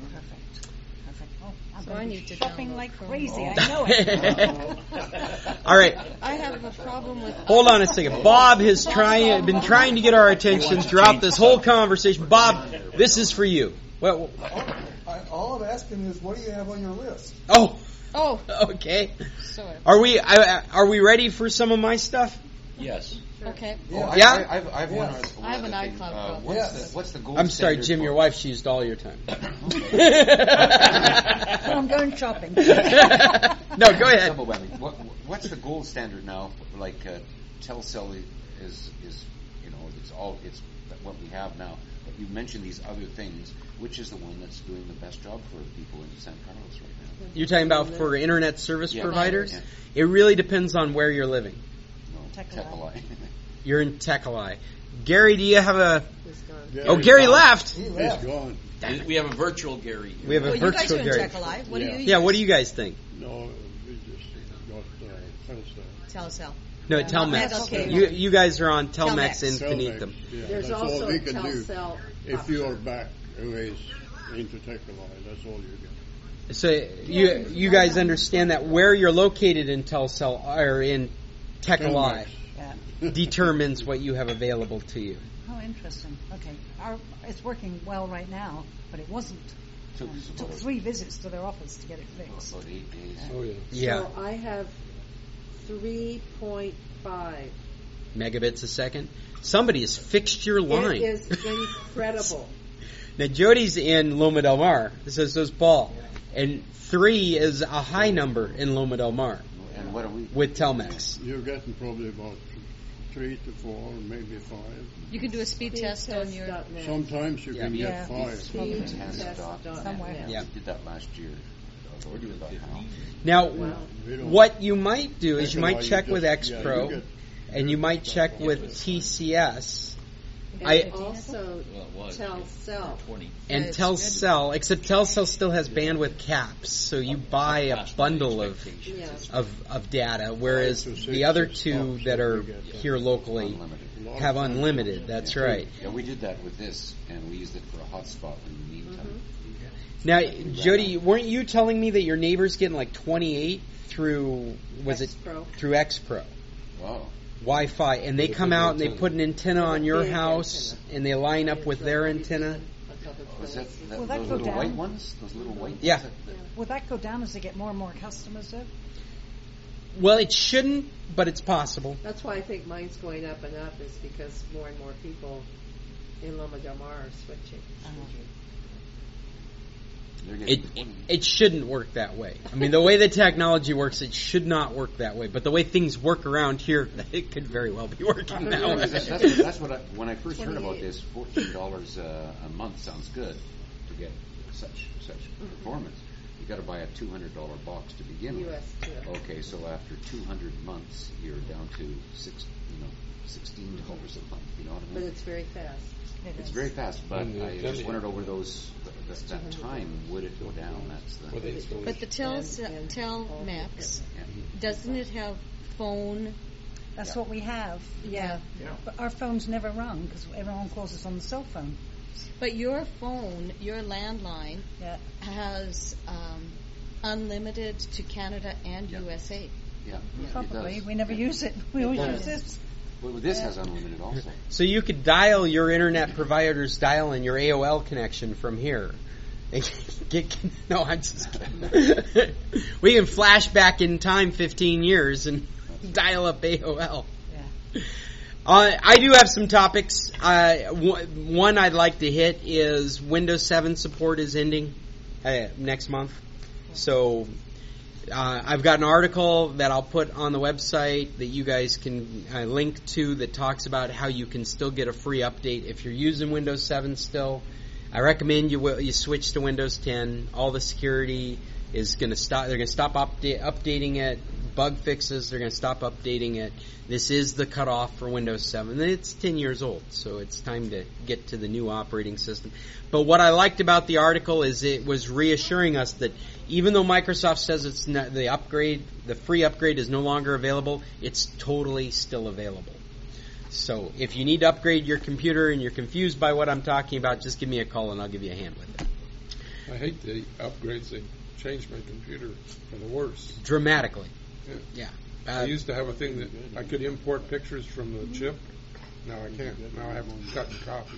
I'm So going I to need be to shopping download like Chrome. crazy. I know it. All right. I have a problem with. Hold on a second. Bob has trying been trying to get our attention throughout this whole conversation. Bob, this is for you. Well, I, all I'm asking is, what do you have on your list? oh, Oh, okay. sorry. Are we I, are we ready for some of my stuff? Yes. Okay. Oh, I, Yeah? I, I've, I've one, Yes. other- one I have other an thing. iCloud Uh, problem. what's, Yes. the, what's the gold I'm sorry, standard Jim. for- Your wife's used all your time. So I'm going shopping. No, go ahead. Double whammy. What, what's the gold standard now? Like uh, Telcel is is you know it's all it's what we have now. But you mentioned these other things. Which is the one that's doing the best job for people in San Carlos right now? You're talking about for internet service Yeah. providers? Yeah. It really depends on where you're living. No, Tekalai. Tekalai. You're in Tekalai. Gary, do you have a... It's gone. Gary Oh, Gary gone. left. He He's left. gone. We have a virtual Gary here. We have a Well, you guys virtual are in Gary. Tekalai. What Yeah. do you use? Yeah, what do you guys think? No, we just got uh, Telcel. Telcel. No, Yeah. Telmex. Okay. You you guys are on Telmex, Telmex. Infinitum. Yeah, There's that's also all we can do. Telcel. If you are back ways into Tekalai, that's all you get. So you you guys understand that where you're located in Telcel or in Tekalai Yeah. determines what you have available to you. Oh, interesting. Okay. Our, it's working well right now, but it wasn't. Took Um, us took about- three visits to their office to get it fixed. About eight days. Oh, yeah. Yeah, So I have three point five. megabits a second. Somebody has fixed your line. It is incredible. Now Jody's in Loma Del Mar. So so is Paul, and three is a high number in Loma Del Mar And what are we? with Telmex. You're getting probably about three to four, maybe five. You can do a speed test on your. Speedtest.net. Sometimes you Yeah. can Yeah. get five. Speedtest.net. Somewhere. Yeah. We did that last year. We're doing that now. Now, Wow. We don't- what you might do is you Tekalai, might check with just- yeah, X-Pro, you get- and you might check with T C S And I- also Well, it was. Telcel. twenty. and That's Telcel, except Telcel still has bandwidth caps, so you buy a Past my bundle of expectations. Yeah. of, of data, whereas Five to the six other is two tops that that are we get, yeah. here locally Unlimited. A lot of have times- unlimited. That's Yeah. right. Yeah, we did that with this, and we used it for a hotspot in the meantime. Now, Jody, weren't you telling me that your neighbor's getting like twenty-eight through was X-Pro. it through X-Pro Wow. Wi-Fi, and they With a come big out and they antenna. put an antenna on your Big house, antenna. and they line up with their We've antenna? done a couple of Was that, places. that Will that those go little down? white ones? Those little white Yeah. ones? that- Will that go down as they get more and more customers, though? Well, it shouldn't, but it's possible. That's why I think mine's going up and up is because more and more people in Loma Del Mar are switching. They're It, getting it twenty. it shouldn't work that way. I mean, the way the technology works, it should not work that way. But the way things work around here, it could very well be working that Yeah, way. that's, that's what, that's what I, when I first heard about this, fourteen dollars uh, a month sounds good to get such such performance. You got to buy a two hundred dollar box to begin U with. S too. Okay, so after two hundred months, you're down to six, you know, sixteen dollars a month. You know what I But mean? it's very fast. It It's is. very fast, but And the I just antenna. wondered over those that, that time would it go down? That's the. For the installation. But the Tel And- and Telmex, Yeah. doesn't it have phone? That's what we have. Yeah. But our phones never rung because everyone calls us on the cell phone. But your phone, your landline, Yeah. has um, unlimited to Canada and Yeah. U S A. Yeah, it Probably. does. We never Yeah. use it. We always does. use this. Well, this has unlimited also. So you could dial your internet provider's dial in your A O L connection from here. Get, no, I'm just kidding. We can flash back in time fifteen years and dial up A O L. Yeah. Uh, I do have some topics. Uh, w- one I'd like to hit is Windows seven support is ending uh, next month. So uh, I've got an article that I'll put on the website that you guys can uh, link to that talks about how you can still get a free update if you're using Windows seven still. I recommend you will, you switch to Windows ten. All the security is going to stop. They're going to stop upda- updating it. Bug fixes. They're going to stop updating it. This is the cutoff for Windows seven. It's ten years old, so it's time to get to the new operating system. But what I liked about the article is it was reassuring us that even though Microsoft says it's not, the upgrade, the free upgrade is no longer available, it's totally still available. So if you need to upgrade your computer and you're confused by what I'm talking about, just give me a call and I'll give you a hand with it. I hate the upgrades. They changed my computer for the worse. Dramatically. Yeah. yeah. Uh, I used to have a thing that I could import pictures from the chip. Now I can't. Now I have to cut and copy.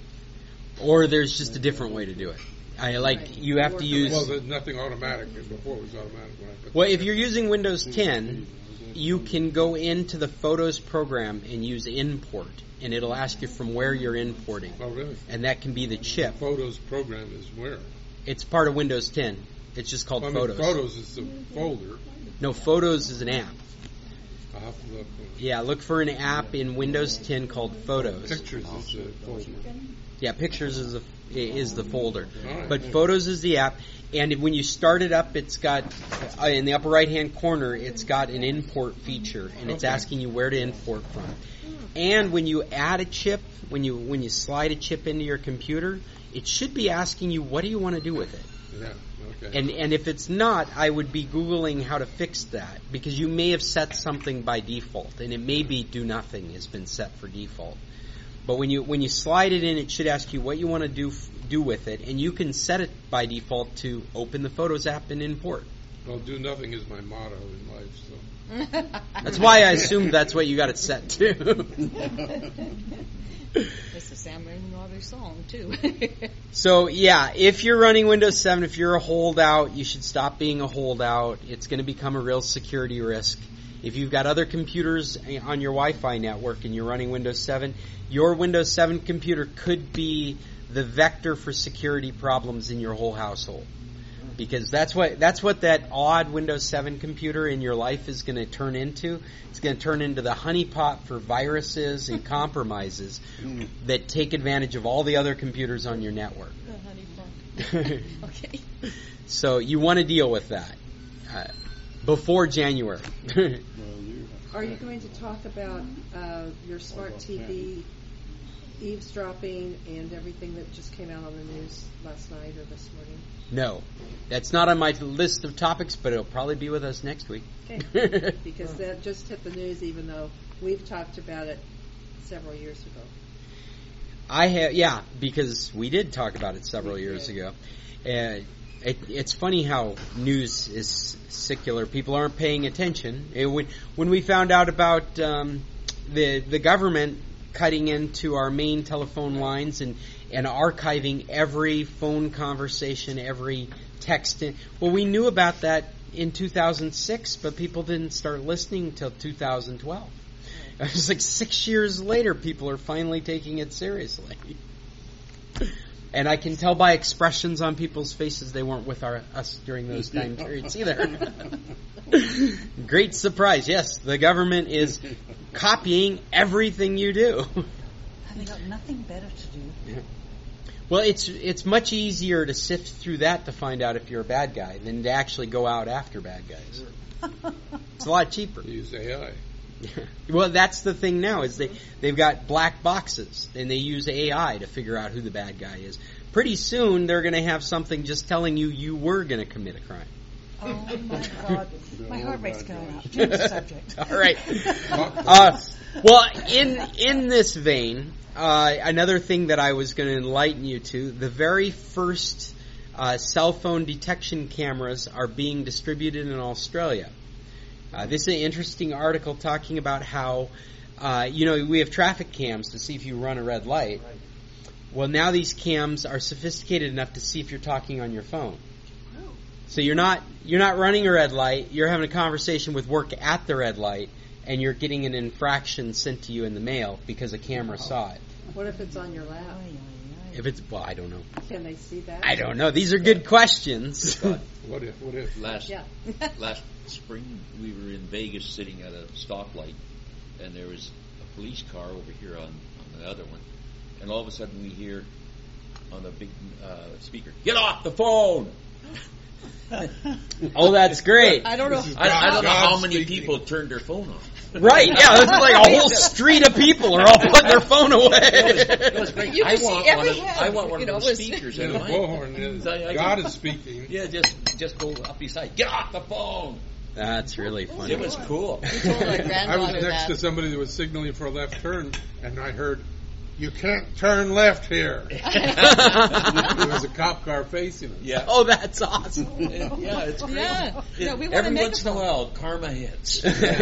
Or there's just a different way to do it. I like you have to use. Well, there's nothing automatic. Before it was automatic. When I put well, if you're using Windows ten, you can go into the Photos program and use import, and it'll ask you from where you're importing. Oh, really? And that can be the chip. The Photos program is where? It's part of Windows ten. It's just called I mean, Photos. Photos is the folder. No, Photos is an app. I'll have to look. Yeah, look for an app in Windows ten called Photos. Pictures is the folder. Yeah, Pictures is the is the folder, right. but Photos is the app. And when you start it up, it's got uh, in the upper right hand corner, it's got an import feature, and it's okay. asking you where to import from. And when you add a chip, when you when you slide a chip into your computer, it should be asking you what do you want to do with it. Yeah. Okay. And and if it's not, I would be Googling how to fix that, because you may have set something by default, and it may be do nothing has been set for default. But when you when you slide it in, it should ask you what you want to do do with it, and you can set it by default to open the Photos app and import. Well, do nothing is my motto in life, so. That's why I assumed that's what you got it set to. It's the Sam Raimi song, too. So, yeah, if you're running Windows seven, if you're a holdout, you should stop being a holdout. It's going to become a real security risk. If you've got other computers on your Wi-Fi network and you're running Windows seven, your Windows seven computer could be the vector for security problems in your whole household. Because that's what that's what that odd Windows seven computer in your life is going to turn into. It's going to turn into the honeypot for viruses and compromises that take advantage of all the other computers on your network. The honeypot. Okay. So you want to deal with that uh, before January. Are you going to talk about uh, your smart T V eavesdropping and everything that just came out on the news last night or this morning? No, that's not on my list of topics, but it'll probably be with us next week. Okay. Because that just hit the news, even though we've talked about it several years ago. I have, yeah, because we did talk about it several we years did. ago. Uh, it, it's funny how news is secular. People aren't paying attention. It, when, when we found out about um, the the government cutting into our main telephone lines and, and archiving every phone conversation, every text. In, well, we knew about that in two thousand six, but people didn't start listening until two thousand twelve. It was like six years later, people are finally taking it seriously. And I can tell by expressions on people's faces they weren't with our, us during those time periods either. Great surprise. Yes, the government is copying everything you do. Have they got nothing better to do? Yeah. Well, it's it's much easier to sift through that to find out if you're a bad guy than to actually go out after bad guys. It's a lot cheaper. Use A I. Well, that's the thing now is they they've got black boxes and they use A I to figure out who the bad guy is. Pretty soon they're going to have something just telling you you were going to commit a crime. Oh my God, my heart rate's going up. Change the subject. All right. Uh, well, in in this vein, uh, another thing that I was going to enlighten you to: the very first uh, cell phone detection cameras are being distributed in Australia. Uh, this is an interesting article talking about how, uh, you know, we have traffic cams to see if you run a red light. Well, now these cams are sophisticated enough to see if you're talking on your phone. So you're not you're not running a red light. You're having a conversation with work at the red light, and you're getting an infraction sent to you in the mail because a camera saw it. What if it's on your lap? If it's well, I don't know. Can they see that? I don't know. These are good questions. What if? What if? Last Yeah. last spring, we were in Vegas sitting at a stoplight, and there was a police car over here on, on the other one, and all of a sudden we hear on the big uh, speaker, "Get off the phone!" Oh, that's great. I don't know. I, I don't know God how many speaking. people turned their phone off. Right, yeah, it's like a whole street of people are all putting their phone away. It was great. You I can want see one. Of, every I want one you of know, those was- speakers. Yeah, in the mine. bullhorn is So I- I God can- is speaking. Yeah, just just go up beside. Get off the phone. That's really funny. It was cool. We told our I was granddaughter next that. to somebody that was signaling for a left turn, and I heard, "You can't turn left here." There was a cop car facing us. Yeah. Oh, that's awesome. Yeah, it's great. Yeah. It- Yeah, we want every to make once in a while, karma hits.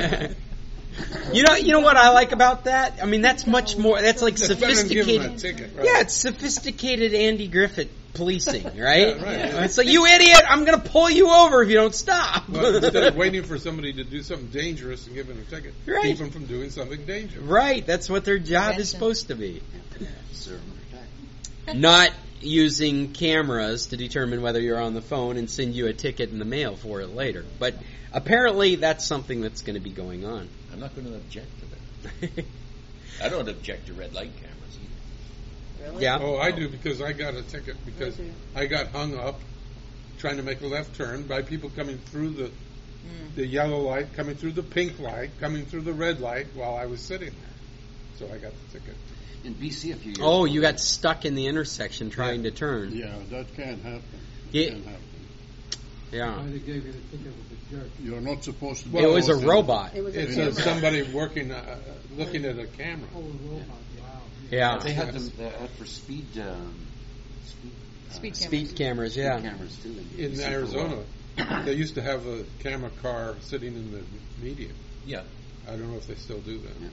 You know, you know what I like about that? I mean, that's much more. That's like Just better than give him a sophisticated. ticket, right? Yeah, it's sophisticated Andy Griffith policing, right? Yeah, right. It's like, you idiot! I'm going to pull you over if you don't stop. Well, instead of waiting for somebody to do something dangerous and give him a ticket, Right. keep him from doing something dangerous. Right, that's what their job is Prevention. supposed to be. Serve and protect. Not using cameras to determine whether you're on the phone and send you a ticket in the mail for it later. But apparently that's something that's going to be going on. I'm not going to object to that. I don't object to red light cameras either. Really? Yeah. Oh, I do, because I got a ticket because I do. I got hung up trying to make a left turn by people coming through the Mm. the yellow light, coming through the pink light, coming through the red light while I was sitting there. So I got the ticket. In B C a few years Oh, ago, you they- got stuck in the intersection trying to turn. Yeah, that can't happen. Yeah. Can't happen. Yeah. Why they gave you the ticket with the jerk. You're not supposed to. It Well, was a Well, robot. It was a It's camera. uh, somebody working, uh, looking at a camera. Oh, a robot. Wow. Yeah. They had them they had for speed um, speed, uh, Speed cameras. Speed cameras, speed yeah. cameras too. In, In B C for a Arizona, while. they used to have a camera car sitting in the median. Yeah. I don't know if they still do that. Yeah.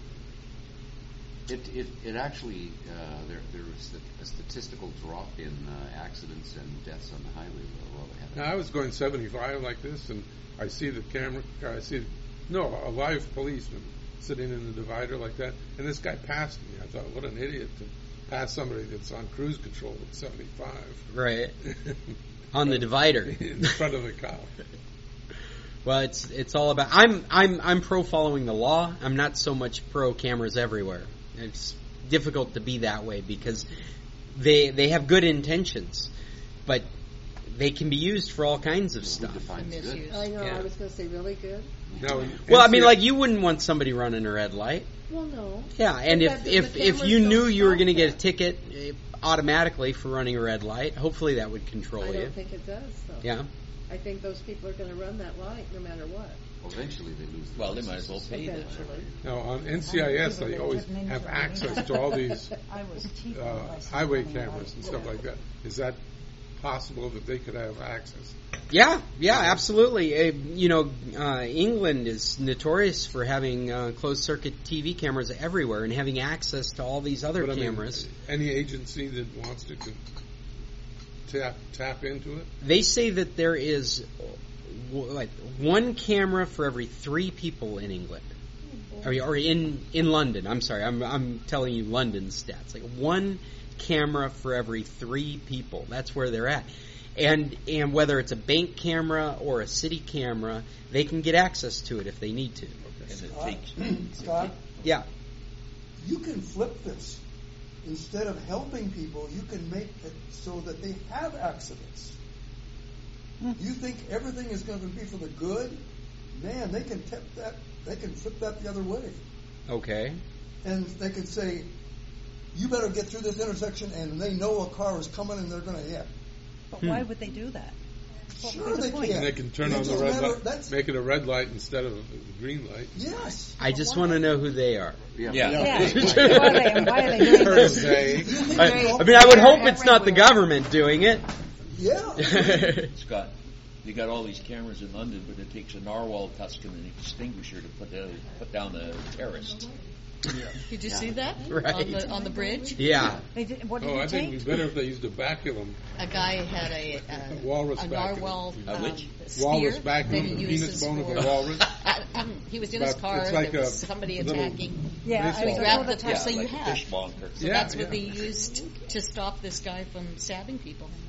It, it, it actually, uh, there, there was a statistical drop in uh, accidents and deaths on the highway while they had it. Now, I was going seventy-five like this, and I see the camera, I see, no, a live policeman sitting in the divider like that, and this guy passed me. I thought, what an idiot to pass somebody that's on cruise control at seventy-five. Right. On the divider. In front of the cop. Well, it's it's all about. I'm I'm I'm pro following the law. I'm not so much pro cameras everywhere. It's difficult to be that way because they they have good intentions, but they can be used for all kinds of stuff. Misuse. I know, Yeah. I was going to say really good. Now, Well, I mean, N C A A like you wouldn't want somebody running a red light. Well, no. Yeah, and But if that- if the if cameras you don't knew you were stop going to get a that. ticket eh, automatically for running a red light, hopefully that would control I you. don't think it does, though. Yeah. I think those people are going to run that light no matter what. Well, eventually they lose the Well, they might as well license. pay that. Eventually. Now, on N C I S, they always have access to all these I was teased by uh, some highway funny cameras lights. and stuff like that. Is that possible that they could have access? Yeah, yeah, absolutely. Uh, you know, uh, England is notorious for having uh, closed circuit T V cameras everywhere and having access to all these other But, I mean, cameras. any agency that wants to can tap tap into it. They say that there is w- like one camera for every three people in England, or, or in in London. I'm sorry, I'm I'm telling you London stats. Like one camera for every three people. That's where they're at. And and whether it's a bank camera or a city camera, they can get access to it if they need to. And it Scott, takes. Scott, Yeah. you can flip this. Instead of helping people, you can make it so that they have accidents. You think everything is going to be for the good? Man, they can tip that. They can flip that the other way, Okay. and they can say, "You better get through this intersection," and they know a car is coming and they're going to hit. But why would they do that? What Sure would be the they point? can. And they can turn It on the doesn't red matter. light, That's- make it a red light instead of a green light. Yes. I just want to know who they are. Yeah. Yeah. Yeah. Why are they, and why are they doing Or this? they- I, I mean, I would hope it's not the government doing it. Yeah. Scott, you got all these cameras in London, but it takes a narwhal tusk and an extinguisher to put down, put down the terrorist. Did you see that Right. on the on the bridge? Yeah. They did, what did Oh, it I think it'd take? be better if they used a baculum. A guy had a uh, Walrus a vacuum. narwhal A um, which? spear Walrus that vacuum, he the penis uses bone of for. a walrus. I, um, he was in his But car. it's like there was a somebody little attacking. Yeah, baseball. I He was grabbed all the the time. tusk, so you like a have. fish bonker. So Yeah, that's what yeah. they used to stop this guy from stabbing people.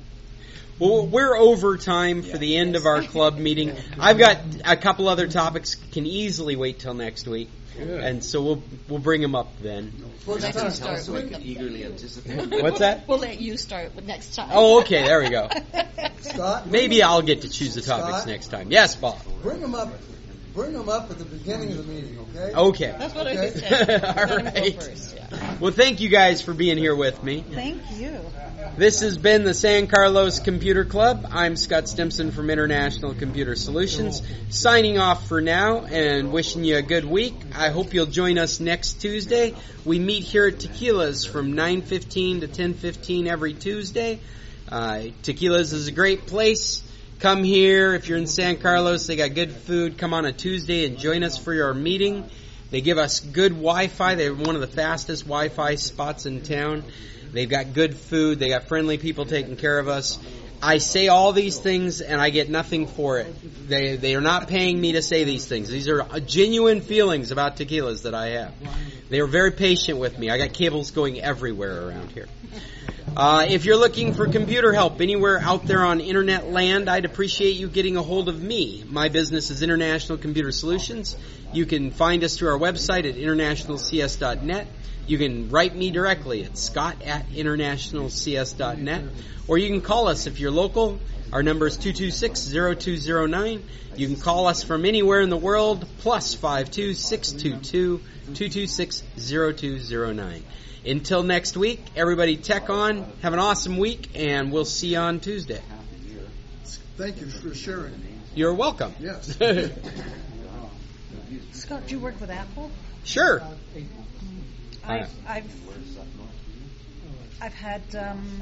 Well, we're over time for the end of our club meeting. I've got a couple other topics can easily wait till next week, Good. and so we'll we'll bring them up then. We'll let you start So I with can them. eagerly anticipate. What's that? We'll let you start with next time. Oh, okay, there we go. Scott, Maybe I'll get to choose the topics Scott? next time. Yes, Bob. bring them up. Bring them up at the beginning of the meeting, okay? Okay. That's what I Okay. was saying. All Let him go right. first, yeah. Well, thank you guys for being here with me. Thank you. This has been the San Carlos Computer Club. I'm Scott Stimson from International Computer Solutions, signing off for now and wishing you a good week. I hope you'll join us next Tuesday. We meet here at Tequila's from nine fifteen to ten fifteen every Tuesday. Uh, Tequila's is a great place. Come here if you're in San Carlos. They got good food. Come on a Tuesday and join us for our meeting. They give us good Wi-Fi. They're one of the fastest Wi-Fi spots in town. They've got good food. They got friendly people taking care of us. I say all these things and I get nothing for it. They they are not paying me to say these things. These are genuine feelings about Tequila's that I have. They are very patient with me. I got cables going everywhere around here. Uh, if you're looking for computer help anywhere out there on internet land, I'd appreciate you getting a hold of me. My business is International Computer Solutions. You can find us through our website at international c s dot net. You can write me directly at scott at international c s dot net. Or you can call us if you're local. Our number is two two six, zero two zero nine. You can call us from anywhere in the world, plus five two six two two, two two six, zero two zero nine. Until next week, everybody tech on. Have an awesome week, and we'll see you on Tuesday. Thank you for sharing. You're welcome. Yes. Scott, do you work with Apple? Sure. I've I've I've had um,